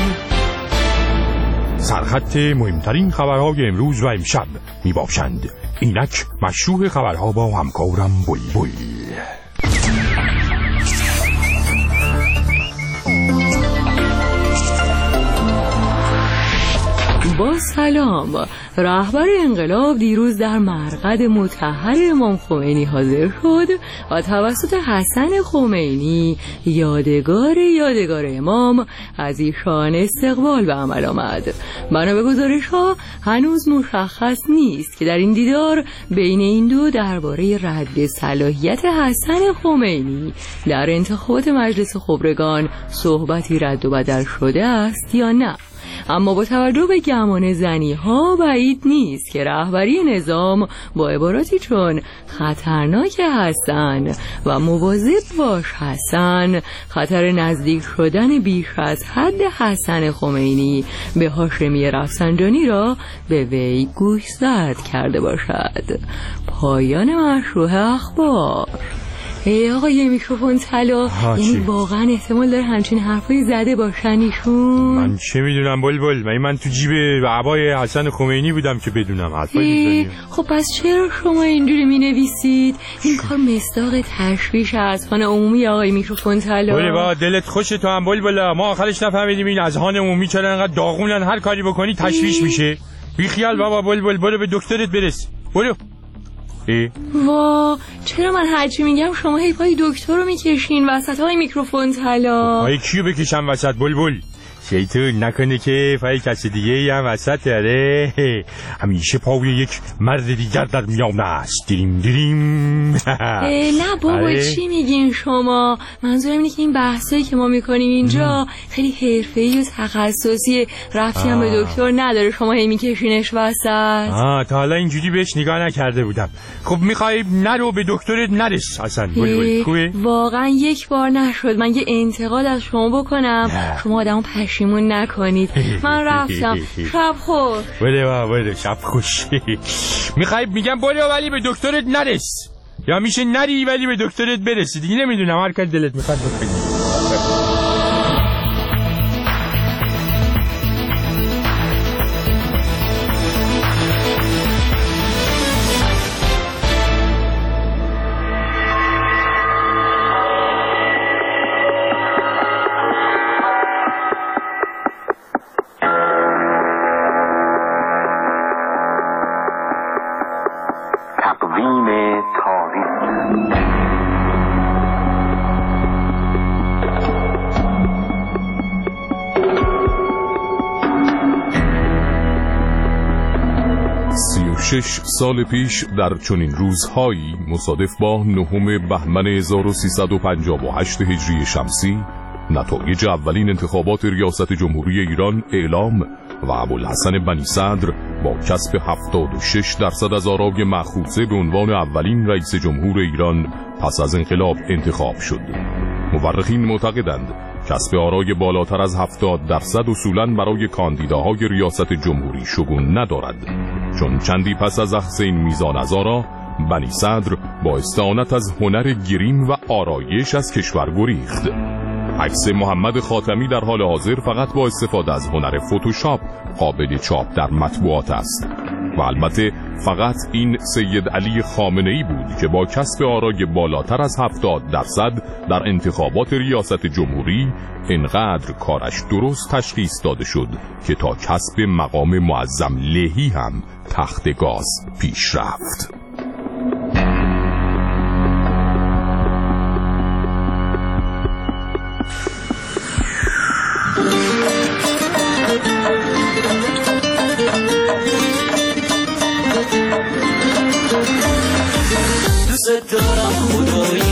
سرخط مهمترین خبرهای امروز و امشب می باشند. اینک مشروع خبرها با همکارم بلبل. با سلام. رهبر انقلاب دیروز در مرقد مطهر امام خمینی حاضر شد و توسط حسن خمینی یادگار یادگار امام از ایشان استقبال به عمل آمد. بنا به گزارش‌ها هنوز مشخص نیست که در این دیدار بین این دو درباره رد صلاحیت حسن خمینی در انتخابات مجلس خبرگان صحبتی رد و بدل شده است یا نه. اما با توجه به گمان زنی ها بعید نیست که رهبری نظام با عباراتی چون خطرناک حسن و مواظب باش حسن، خطر نزدیک شدن بیش از حد حسن خمینی به هاشمی رفسنجانی را به وی گوشزد کرده باشد. پایان مشروع اخبار. ای آقا یه میکروفون طلا، یعنی واقعا احتمال داره همچین حرفایی زده باشن ایشون؟ من چه میدونم بلبل، من من تو جیب عبای حسن خمینی بودم که بدونم حرفایی میزنیم. خب پس چرا شما اینجوری مینویسید؟ این کار مصداق تشویش اذهان عمومی آقای میکروفون طلا. بله با دلت خوشه تو هم بلبل، ما آخرش نفهمیدیم این اذهان عمومی چرا انقدر داغونن، هر کاری بکنی تشویش میشه. بی خیال بابا بلبل، برو به دکترت برس. برو. وا چرا من هرچی میگم شما هی پای دکتر رو میکشین وسط های میکروفون طلا؟ پای کیو بکشم وسط بلبل؟ شیطون نکنه که پای کسی دیگه هم وسط داره. همیشه پای یک مرد دیگر در میان است. دریم دریم. نه بابا چی میگین شما؟ منظورم اینه که این بحثایی که ما میکنیم اینجا خیلی حرفه‌ای و تخصصی، ربطی هم به دکتر نداره، شما هی میکشینش وسط. آه تا حالا اینجوری بهش نگاه نکرده بودم. خب میخوای نرو به دکترت نرس اصلا بلبل؟ خوبه؟ واقعا یک بار نشد من یه انتقاد از شما بکنم شما آدمو پشیمون نکنید. من رفتم. شب خوش. بله بله شب خوش. میخوای میگم برو ولی به دکترت نرس. یا میشه نری ولی به دکترت برسی دیگه. نمیدونم هر کار دلت میخواد بکنی. شش سال پیش در چنین روزهایی مصادف با نهم بهمن هزار و سیصد و پنجاه و هشت هجری شمسی نتایج اولین انتخابات ریاست جمهوری ایران اعلام و ابوالحسن بنی صدر با کسب هفتاد و شش درصد از آرای مخروطه به عنوان اولین رئیس جمهور ایران پس از انقلاب انتخاب شد. مورخین معتقدند کسب آرای بالاتر از هفتاد درصد اصولاً برای کاندیداهای ریاست جمهوری شگون ندارد، چون چندی پس از اخذ این میزان از آرا بنی صدر با استعانت از هنر گریم و آرایش از کشور گریخت. عکس محمد خاتمی در حال حاضر فقط با استفاده از هنر فتوشاپ قابل چاپ در مطبوعات است و البته فقط این سید علی خامنه‌ای بود که با کسب آرای بالاتر از هفتاد درصد در انتخابات ریاست جمهوری انقدر کارش درست تشخیص داده شد که تا کسب مقام معظم لهی هم تخت گاز پیش رفت. دوست دارم خدایی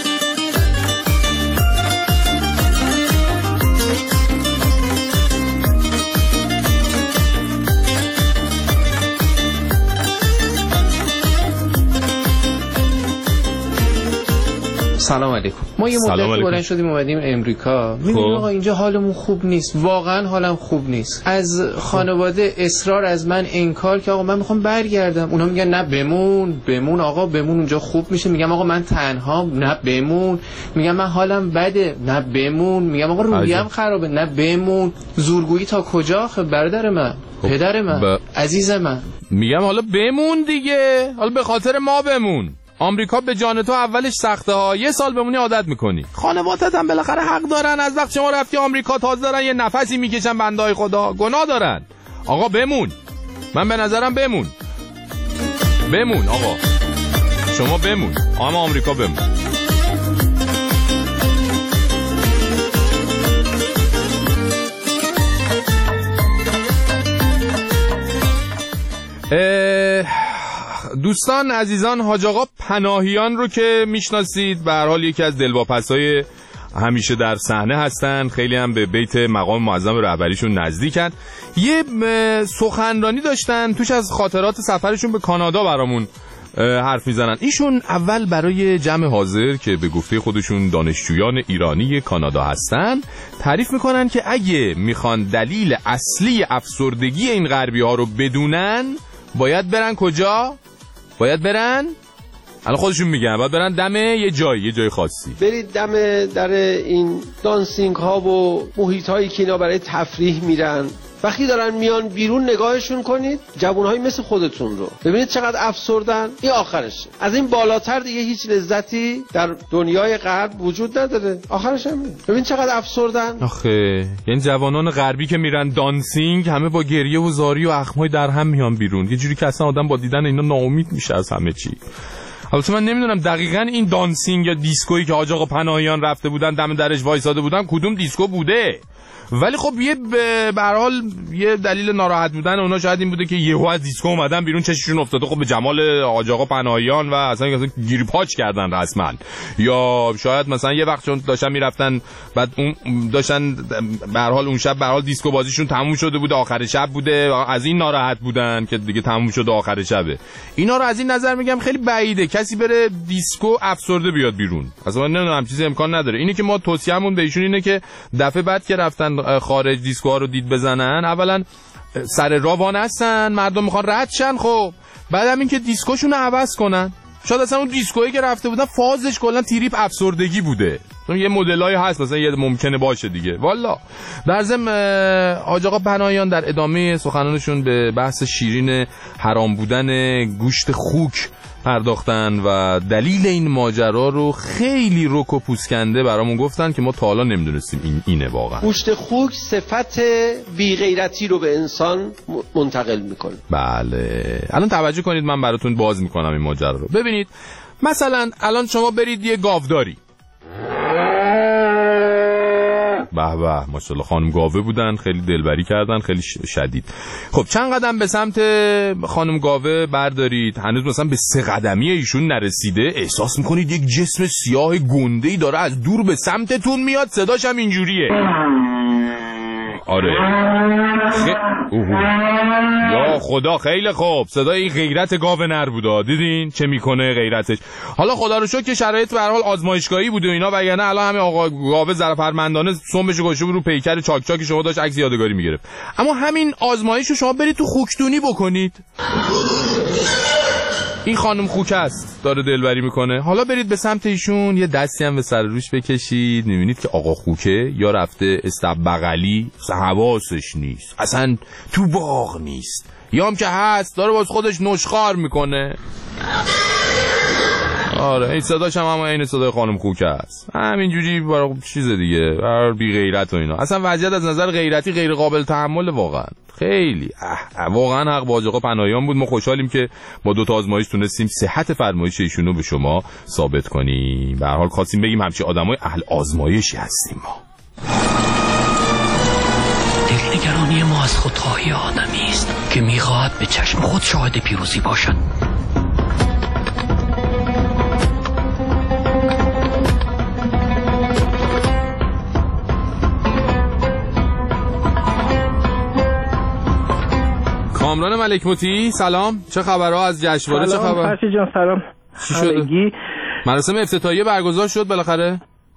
سلام علیکم. ما یه مدت بلند شدیم اومدیم امریکا. می‌بینیم آقا اینجا حالمون خوب نیست. واقعا حالم خوب نیست. از خانواده اصرار از من انکار که آقا من میخوام برگردم. اونا میگن نه بمون، بمون آقا بمون اونجا خوب میشه. میگم آقا من تنهام، نه بمون. میگم من حالم بده، نه بمون. میگم آقا روحیه‌ام خرابه، نه بمون. زورگویی تا کجا آخه برادر من، پدر من، ب... عزیز من. میگم حالا بمون دیگه. حالا به خاطر ما بمون. آمریکا به جان تو اولش سخته ها، یه سال بمونی عادت میکنی. خانوادت هم بالاخره حق دارن از وقت شما رفتی آمریکا تازه دارن یه نفسی میکشن بندای خدا، گناه دارن. آقا بمون، من به نظرم بمون بمون آقا شما بمون، اما آمریکا بمون. اه... دوستان عزیزان، حاج آقا پناهیان رو که میشناسید، به هر حال یکی از دلواپسای همیشه در صحنه هستن، خیلی هم به بیت مقام معظم رهبریشون نزدیکن. یه سخنرانی داشتن توش از خاطرات سفرشون به کانادا برامون حرف میزنن. ایشون اول برای جمع حاضر که به گفته خودشون دانشجویان ایرانی کانادا هستن تعریف میکنن که اگه میخوان دلیل اصلی افسردگی این غربی ها رو بدونن باید برن کجا؟ باید برن؟ الان خودشون میگن باید برن دم یه جایی، یه جای خاصی. برید دم در این دانسینگ ها و محیط هایی که اینا برای تفریح میرن. وقتی دارن میان بیرون نگاهشون کنید، جوانهایی مثل خودتون رو ببینید چقدر افسردن. این آخرشه. از این بالاتر دیگه هیچ لذتی در دنیای غرب وجود نداره. آخرش هم ببین چقدر افسردن. آخه یعنی جوانان غربی که میرن دانسینگ همه با گریه و زاری و اخمای در هم میان بیرون، یه جوری که اصلا آدم با دیدن اینا ناامید میشه از همه چی. البته من نمیدونم دقیقاً این دانسینگ یا دیسکویی که حاج آقا پناهیان رفته بودن دم درش وایساده بودن کدوم دیسکو بوده، ولی خب یه به هر حال یه دلیل ناراحت بودن اونا شاید این بوده که یهو از دیسکو اومدن بیرون چششون افتاده خب به جمال حاج آقا پناهیان و اصلا اصلا گیر پاچ کردن رسما، یا شاید مثلا یه وقت چون داشتن میرفتن بعد اون داشتن به هر حال اون شب به هر حال دیسکو بازیشون تموم شده بوده، آخر شب بوده، از این ناراحت بودن که دیگه تموم شده آخر شبه. اینا رو از این نظر میگم خیلی بعیده کسی بره دیسکو افسرده بیاد بیرون، اصلا نمیدونم چیزی امکان نداره. اینی که ما توصیه‌مون به ایشون اینه که دفعه بعد که رفتن خارج دیسکوها رو دید بزنن، اولا سر راه وان هستن، مردم میخوان رد شن، خب بعدم این که دیسکوشون رو عوض کنن. شاید اصلا اون دیسکویی که رفته بودن فازش کلا تریپ افسردگی بوده. یه مدلای هست مثلا یه ممکنه باشه دیگه. والا در ضمن حاج آقا پناهیان در ادامه سخنانشون به بحث شیرین حرام بودن گوشت خوک پرداختن و دلیل این ماجرا رو خیلی رک و پوسکنده برامون گفتن که ما تا حالا نمیدونستیم این اینه واقعا. گوشت خوک صفت بی غیرتی رو به انسان منتقل میکنه. بله الان توجه کنید من براتون باز میکنم این ماجرا رو. ببینید مثلا الان شما برید یه گاوداری، به به ماشاءالله خانم گاوه بودن، خیلی دلبری کردن، خیلی شدید. خب چند قدم به سمت خانم گاوه بردارید، هنوز مثلا به سه قدمی ایشون نرسیده، احساس میکنید یک جسم سیاه گنده‌ای داره از دور به سمتتون میاد، صداش هم اینجوریه. آره خ... یا خدا خیلی خوب، صدای غیرت گاو نر بوده. دیدین چه میکنه غیرتش. حالا خدا رو شکر که شرایط به هر حال آزمایشگاهی بوده اینا، وگرنه الان همین آقا گاو ظرفرمندانه سمبش گوشه رو پیکر چاک چاکی شما داشت عکس یادگاری میگرفت. اما همین آزمایش رو شما برید تو خوکتونی بکنید. این خانم خوک است داره دلبری میکنه، حالا برید به سمت ایشون یه دستی هم به سر روش بکشید، میبینید که آقا خوکه یا رفته استب بغلی، حواسش نیست، اصلا تو باغ نیست، یا هم که هست داره باز خودش نشخار میکنه. آره این صداش هم همه این صدای خانم خوکه است، همینجوری برای چیز دیگه، بر بی غیرت و اینا. اصلا وضعیت از نظر غیرتی غیر قابل تحمل واقعا، خیلی اه اه واقعا حق با حاج آقا پناهیان بود. ما خوشحالیم که با دو تا آزمایش تونستیم صحت فرمایش ایشون رو به شما ثابت کنیم. به هر حال خواستیم بگیم همچین آدمای اهل آزمایشی هستیم ما. دلنگرانی ما از خودخواهی آدمی است که میخواهد به چشم خود شاهد پیروزی باشد. کامران ملک موتی سلام، چه خبرها از جشنواره؟ چه خبر؟ فرشی جان سلام. چی شد؟ مراسم افتتاحیه برگزار شد بالاخره؟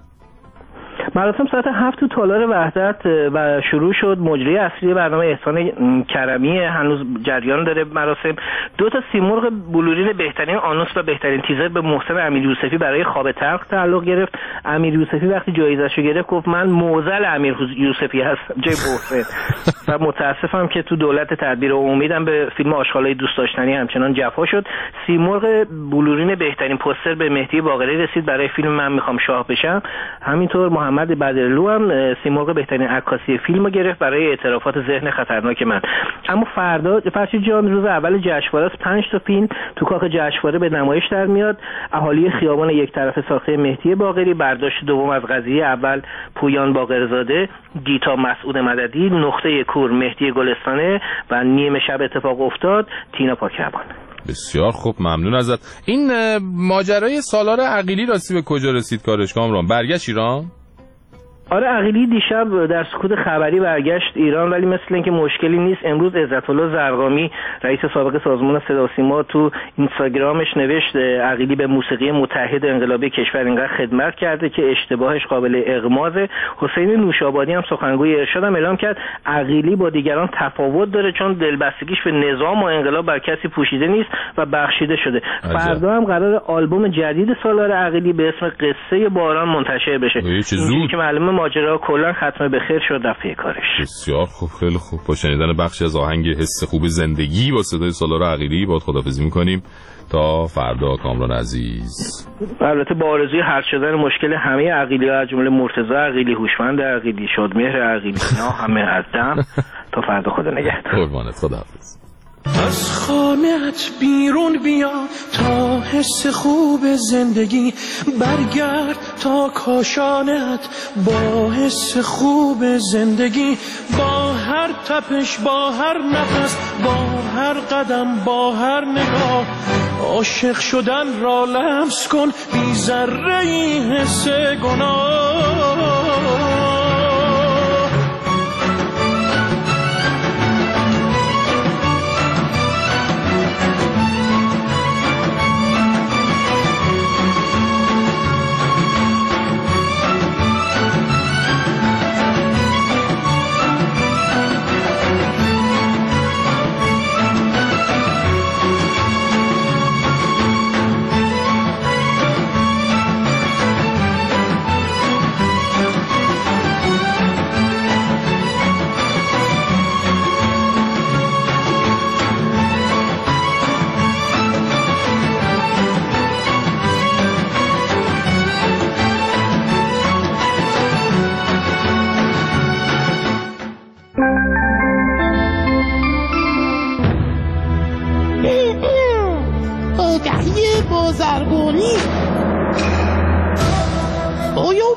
مراسم ساعت هفت تو تالار وحدت و شروع شد. مجری اصلی برنامه احسان کرمی هنوز جریان داره مراسم. دو تا سیمرغ بلورین بهترین آنوس و بهترین تیزر به محسن امیر یوسفی برای خواب تلخ تعلق گرفت. امیر یوسفی وقتی جایزه‌شو گرفت گفت من موزل امیر یوسفی هستم جای محسن و متاسفم که تو دولت تدبیر امیدم به فیلم آشغالای دوست داشتنی همچنان جفا شد. سیمرغ بلورین بهترین پوستر به مهدی باقری رسید برای فیلم من میخوام شاه بشم. همینطور محمد بدرلو هم سیمرغ بهترین عکاسی فیلمو گرفت برای اعترافات ذهن خطرناک من. اما فردا فرشید جان روز اول جشنواره پنج تا فیلم تو کاخ جشنواره به نمایش در میاد. اهالی خیابان یک طرف ساخته مهدی باقری، برداشت دوم از قضیه اول پویان باقرزاده، گیتا مسعود مددی، نقطه کور مهدی گلستانه و نیم شب اتفاق افتاد تینا پاکربان. بسیار خوب ممنون ازت. این ماجرای سالار عقیلی راستی به کجا رسید کارش کامران؟ برگشت ایران؟ آره عقیلی دیشب در سکوت خبری برگشت ایران، ولی مثل اینکه مشکلی نیست. امروز عزت الله زرقامی رئیس سابق سازمان صدا و سیما تو اینستاگرامش نوشت عقیلی به موسیقی متحد انقلابی کشور اینقدر خدمت کرده که اشتباهش قابل اغماضه. حسین نوشابادی هم سخنگوی ارشاد هم اعلام کرد عقیلی با دیگران تفاوت داره چون دلبستگیش به نظام و انقلاب بر کسی پوشیده نیست و بخشیده شده. فردا هم قرار آلبوم جدید سالار عقیلی به اسم قصه باران منتشر بشه. اینجوری که معلومه ماجرا کلا ختم به خیر شد دفعه کارش. بسیار خوب، خیلی خوب. با شنیدن بخشی از آهنگ حس خوب زندگی با صدای سالار عقیلی با خداحافظی می‌کنیم تا فردا کامران عزیز. البته با آرزوی حل شدن مشکل همه عقیلی‌ها از جمله مرتضی عقیلی، هوشمند عقیلی، شادمهر عقیلی، اینا همه از دم تا فردا خدا نگهدار. قربانت، خداحافظ. از خانه‌ات بیرون بیا تا حس خوب زندگی، برگرد تا کاشانت با حس خوب زندگی، با هر تپش، با هر نفس، با هر قدم، با هر نگاه، عاشق شدن را لمس کن بی ذره ای حس گناه.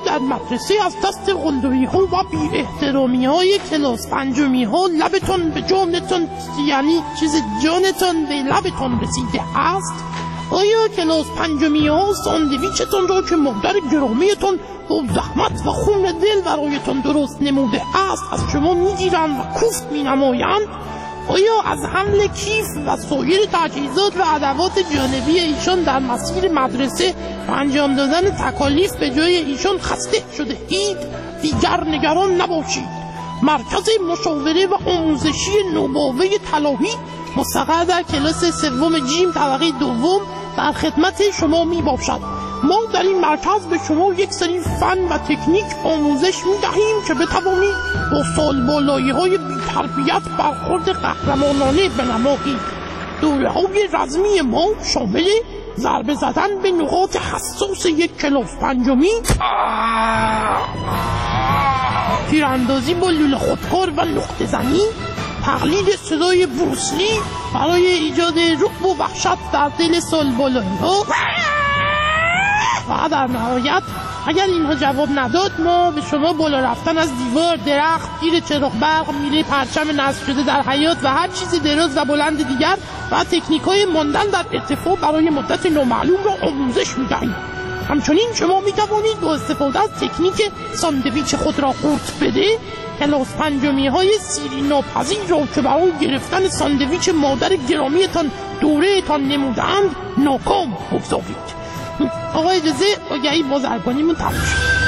در مدرسه از دست قلدری ها و بی احترامی های کلاس پنجمی ها لبتون به جانتون، یعنی چیز جانتون به لبتون رسیده است؟ آیا کلاس پنجمی ها ساندویچتون را که مادر گرامیتون با زحمت و خون دل برایتون درست نموده است از شما میگیرند و کوفت مینمایند؟ آیا از حمل کیف و سایر تجهیزات و ادوات جانبی ایشان در مسیر مدرسه و انجام دادن تکالیف به جای ایشان خسته شده اید؟ دیگر نگران نباشید. مرکز مشاوره و آموزشی نوباوه طلاهی مستقر در کلاس سوم جیم طبقه دوم در خدمت شما می باشد. ما در این مرکز به شما یک سری فن و تکنیک آموزش می دهیم که بتوانید با سالبالایی های بی تربیت برخورد قهرمانانه بنمایید. دوره های رزمی ما شامل ضربه زدن به نقاط حساس یک کلاس پنجمی، تیراندازی با لوله خودکار و نقطه زنی، تقلید صدای بروسلی برای ایجاد رعب و وحشت در دل سالبالایی ها، و در نهایت اگر اینها جواب نداد ما به شما بالا رفتن از دیوار، درخت، تیر چراغ برق، میله پرچم نصب شده در حیاط و هر چیز دراز و بلند دیگر و تکنیک های ماندن در ارتفاع برای مدت نامعلوم را آموزش می‌دهیم. همچنین شما می‌توانید با استفاده از تکنیک ساندویچ خود را قورت بده کلاس پنجمی های سیری ناپذیر را که برای گرفتن ساندویچ مادر گرامیتان دوره تان نمودند ناکام بگذارید. آقای اجازه آگهی بازرگانیمون تموم شد.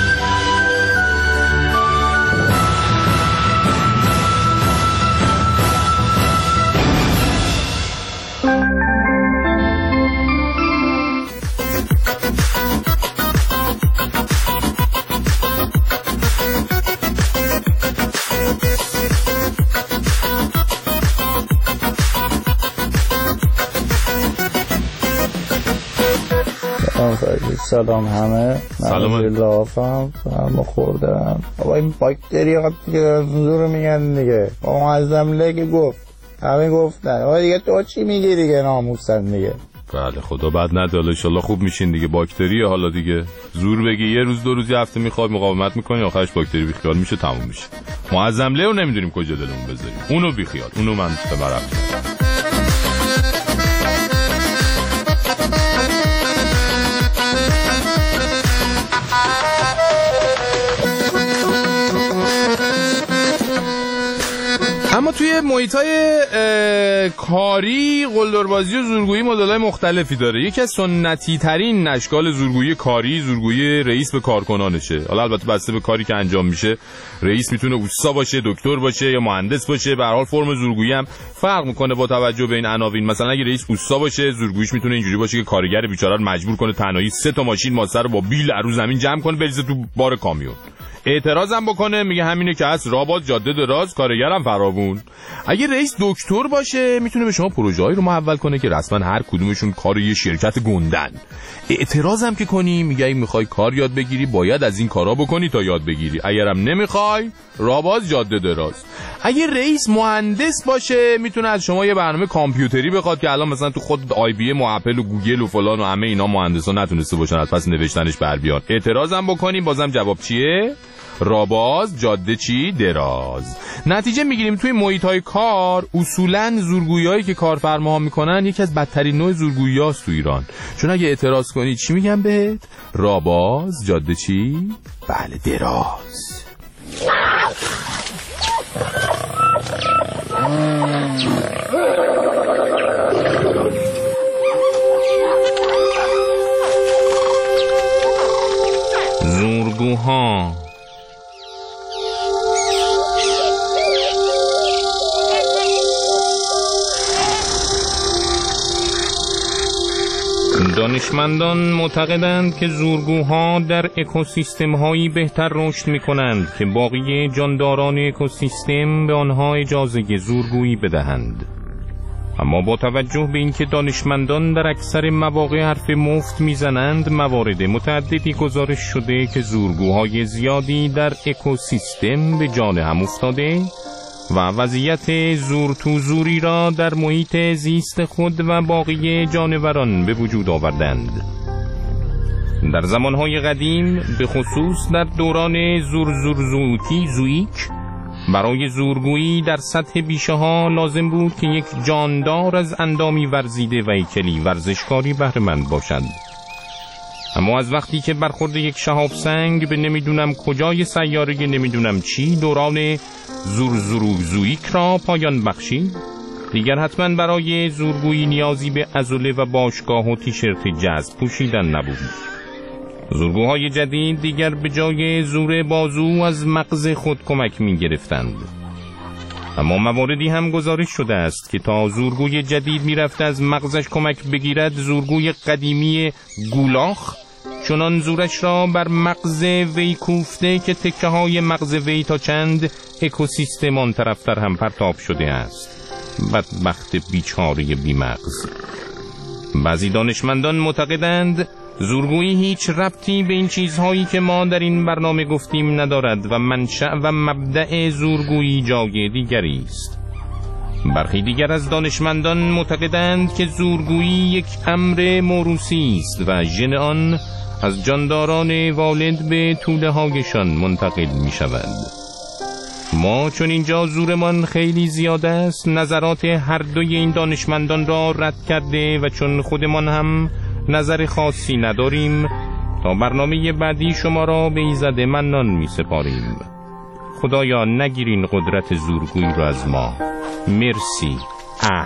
سلام همه، سلام لافم ما خوردم. آقا این باکتری ها دیگه زور میگن دیگه. آقا معظم که گفت همه گفتن. آقا دیگه تو چی میگی دیگه ناموسن دیگه. بله خدا بد نداره، انشالله خوب میشین دیگه. باکتریه حالا دیگه زور بگی یه روز دو روز یه هفته میخواد مقاومت میکنی آخرش باکتری بیخیال میشه تموم میشه. معظم له رو نمیدونیم کجا دلمون بذاریم، اونو بیخیال، اونو من ببرم. اما توی محیط‌های کاری قلدربازی و زورگویی مدل‌های مختلفی داره. یکی از سنتی ترین اشکال زورگویی کاری زورگویی رئیس به کارکنانشه. حالا البته بسته به کاری که انجام میشه رئیس میتونه اوستا باشه، دکتر باشه یا مهندس باشه. به هر حال فرم زورگویی هم فرق میکنه با توجه به این عناوین. مثلا اگه رئیس اوستا باشه زورگوییش میتونه اینجوری باشه که کارگر بیچاره رو مجبور کنه تنهایی سه تا ماشین ماسه رو با بیل رو زمین جمع کنه بریزه تو بار کامیون. اعتراض هم بکنه میگه همینه که هست، رابط جاده دراز، کارگرم فراوون. اگه رئیس دکتر باشه میتونه به شما پروژه‌ای رو محول کنه که رسما هر کدومشون کار یه شرکت گندن. اعتراض هم که کنی میگه اگه میخوای کار یاد بگیری باید از این کارا بکنی تا یاد بگیری، اگرم نمیخوای رابط جاده دراز. اگه رئیس مهندس باشه میتونه از شما یه برنامه کامپیوتری بخواد که الان مثلا تو خود آی بی ام و اپل و گوگل و فلان و همه اینا مهندسا نتونسته باشن از پس نوشتنش بر بیان. اعتراض هم بکنیم بازم جواب چیه؟ راباز جاده چی دراز. نتیجه میگیریم توی محیط‌های کار اصولاً زورگویی‌هایی که کارفرماها میکنن یکی از بدترین نوع زورگویی‌هاست تو ایران. چون اگه اعتراض کنی چی میگن بهت؟ راباز جاده چی؟ بله دراز. زورگوها دانشمندان معتقدند که زورگوها در اکوسیستم‌هایی بهتر رشد می‌کنند که باقی جانداران اکوسیستم به آنها اجازه زورگویی بدهند. اما با توجه به اینکه دانشمندان در اکثر مواقع حرف مفت میزنند، موارد متعددی گزارش شده که زورگوهای زیادی در اکوسیستم به جان هم افتاده و وضعیت زور تو زوری را در محیط زیست خود و باقی جانوران به وجود آوردند. در زمانهای قدیم به خصوص در دوران زورزورزویی زویک برای زورگویی در سطح بیشه ها لازم بود که یک جاندار از اندامی ورزیده و هیکلی ورزشکاری بهره‌مند باشد. اما از وقتی که برخورد یک شهاب سنگ به نمیدونم کجای سیاره نمیدونم چی دوران زورزورزویک را پایان بخشید، دیگر حتما برای زورگویی نیازی به عضله و باشگاه و تیشرت جذب پوشیدن نبود. زورگوهای جدید دیگر به جای زور بازو از مغز خود کمک می گرفتند. اما مواردی هم گزارش شده است که تا زورگوی جدید می رفت از مغزش کمک بگیرد، زورگوی قدیمی گولاخ چنان زورش را بر مغز وی کوفته که تکه های مغز وی تا چند اکوسیستم آن طرفتر هم پرتاب شده است. بدبخت بیچاره بی مغز. بعضی دانشمندان معتقدند زورگویی هیچ ربطی به این چیزهایی که ما در این برنامه گفتیم ندارد و منشأ و مبدأ زورگویی جای دیگری است. برخی دیگر از دانشمندان معتقدند که زورگویی یک امر موروثی است و ژن آن از جانداران والد به توله هایشان منتقل می شود. ما چون اینجا زورمان خیلی زیاده است نظرات هر دوی این دانشمندان را رد کرده و چون خودمان هم نظر خاصی نداریم تا برنامه بعدی شما را به ایزد منان می سپاریم. خدایا نگیرین قدرت زورگویی را از ما. مرسی. اه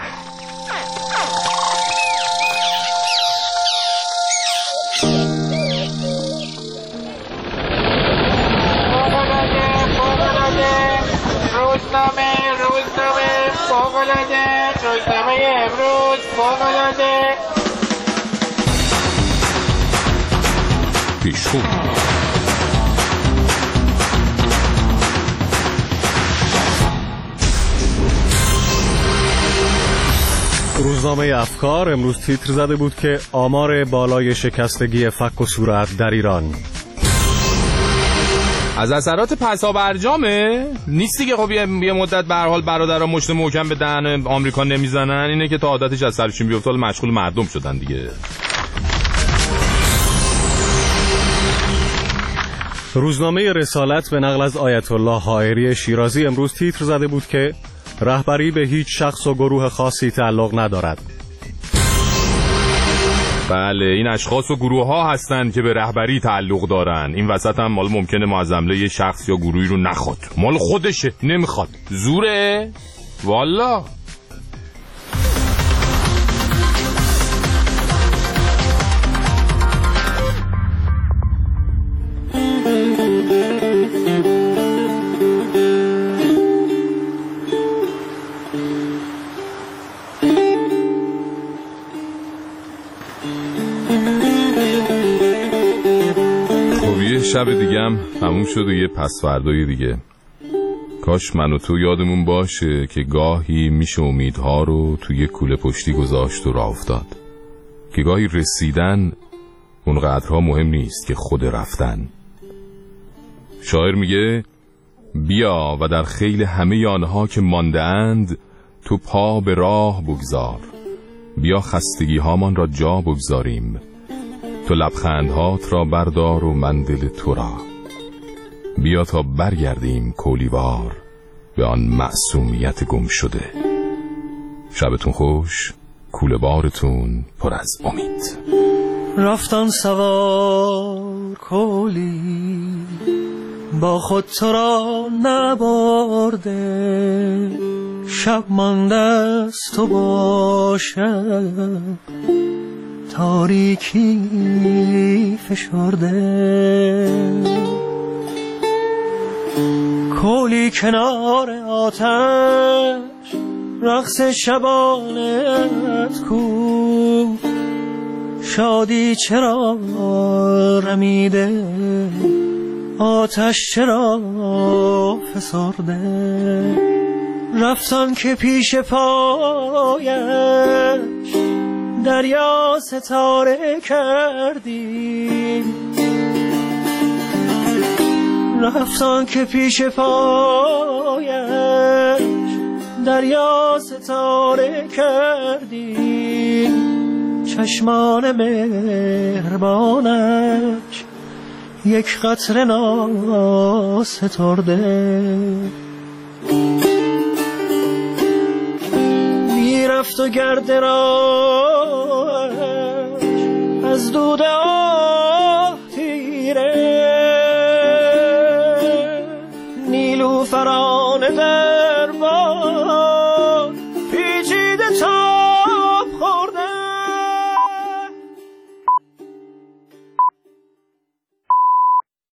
روزنامه روزنامه فوق‌العاده روزنامه امروز فوق‌العاده پیشخو روزنامه افکار امروز تیتر زده بود که آمار بالای شکستگی فک و صورت در ایران از اثرات پسا برجامه نیست دیگه. خب یه مدت به هر حال برادران مشت محکم به دهن آمریکا نمیزنن، اینه که تا عادتش از سرشون بیفته مشغول مردم شدن دیگه. روزنامه رسالت به نقل از آیت الله حائری شیرازی امروز تیتر زده بود که رهبری به هیچ شخص و گروه خاصی تعلق ندارد. بله این اشخاص و گروه ها هستند که به رهبری تعلق دارن. این وسط هم مال ممکنه معظمله یه شخص یا گروهی رو نخواد، مال خودشه نمیخواد، زوره والا. شب دیگه هم تموم شد و یه پس فردای دیگه. کاش من و تو یادمون باشه که گاهی میشه امیدها رو توی کوله پشتی گذاشت و راه افتاد، که گاهی رسیدن اونقدرها مهم نیست که خود رفتن. شاعر میگه بیا و در خیل همه آنها که مانده اند تو پا به راه بگذار، بیا خستگی هامان را جا بگذاریم، تو لبخندهات را بردار و من دل تو را، بیا تا برگردیم کولیوار به آن معصومیت گم شده. شبتون خوش، کوله بارتون پر از امید. رفتن سوار کولی با خود تو را نبرده، شب من دست تو باشد تاریکی فشرده، کولی کنار آتش رقص شبانت کو، شادی چرا رمیده آتش چرا فسرده، رفتن که پیش پایش دریا ستاره کردی، رفتن که پیش پایش دریا ستاره کردی، چشمان مهربانش یک قطره ناسترده میرفت و گرد راهش از دود آه تیره نیلوفران در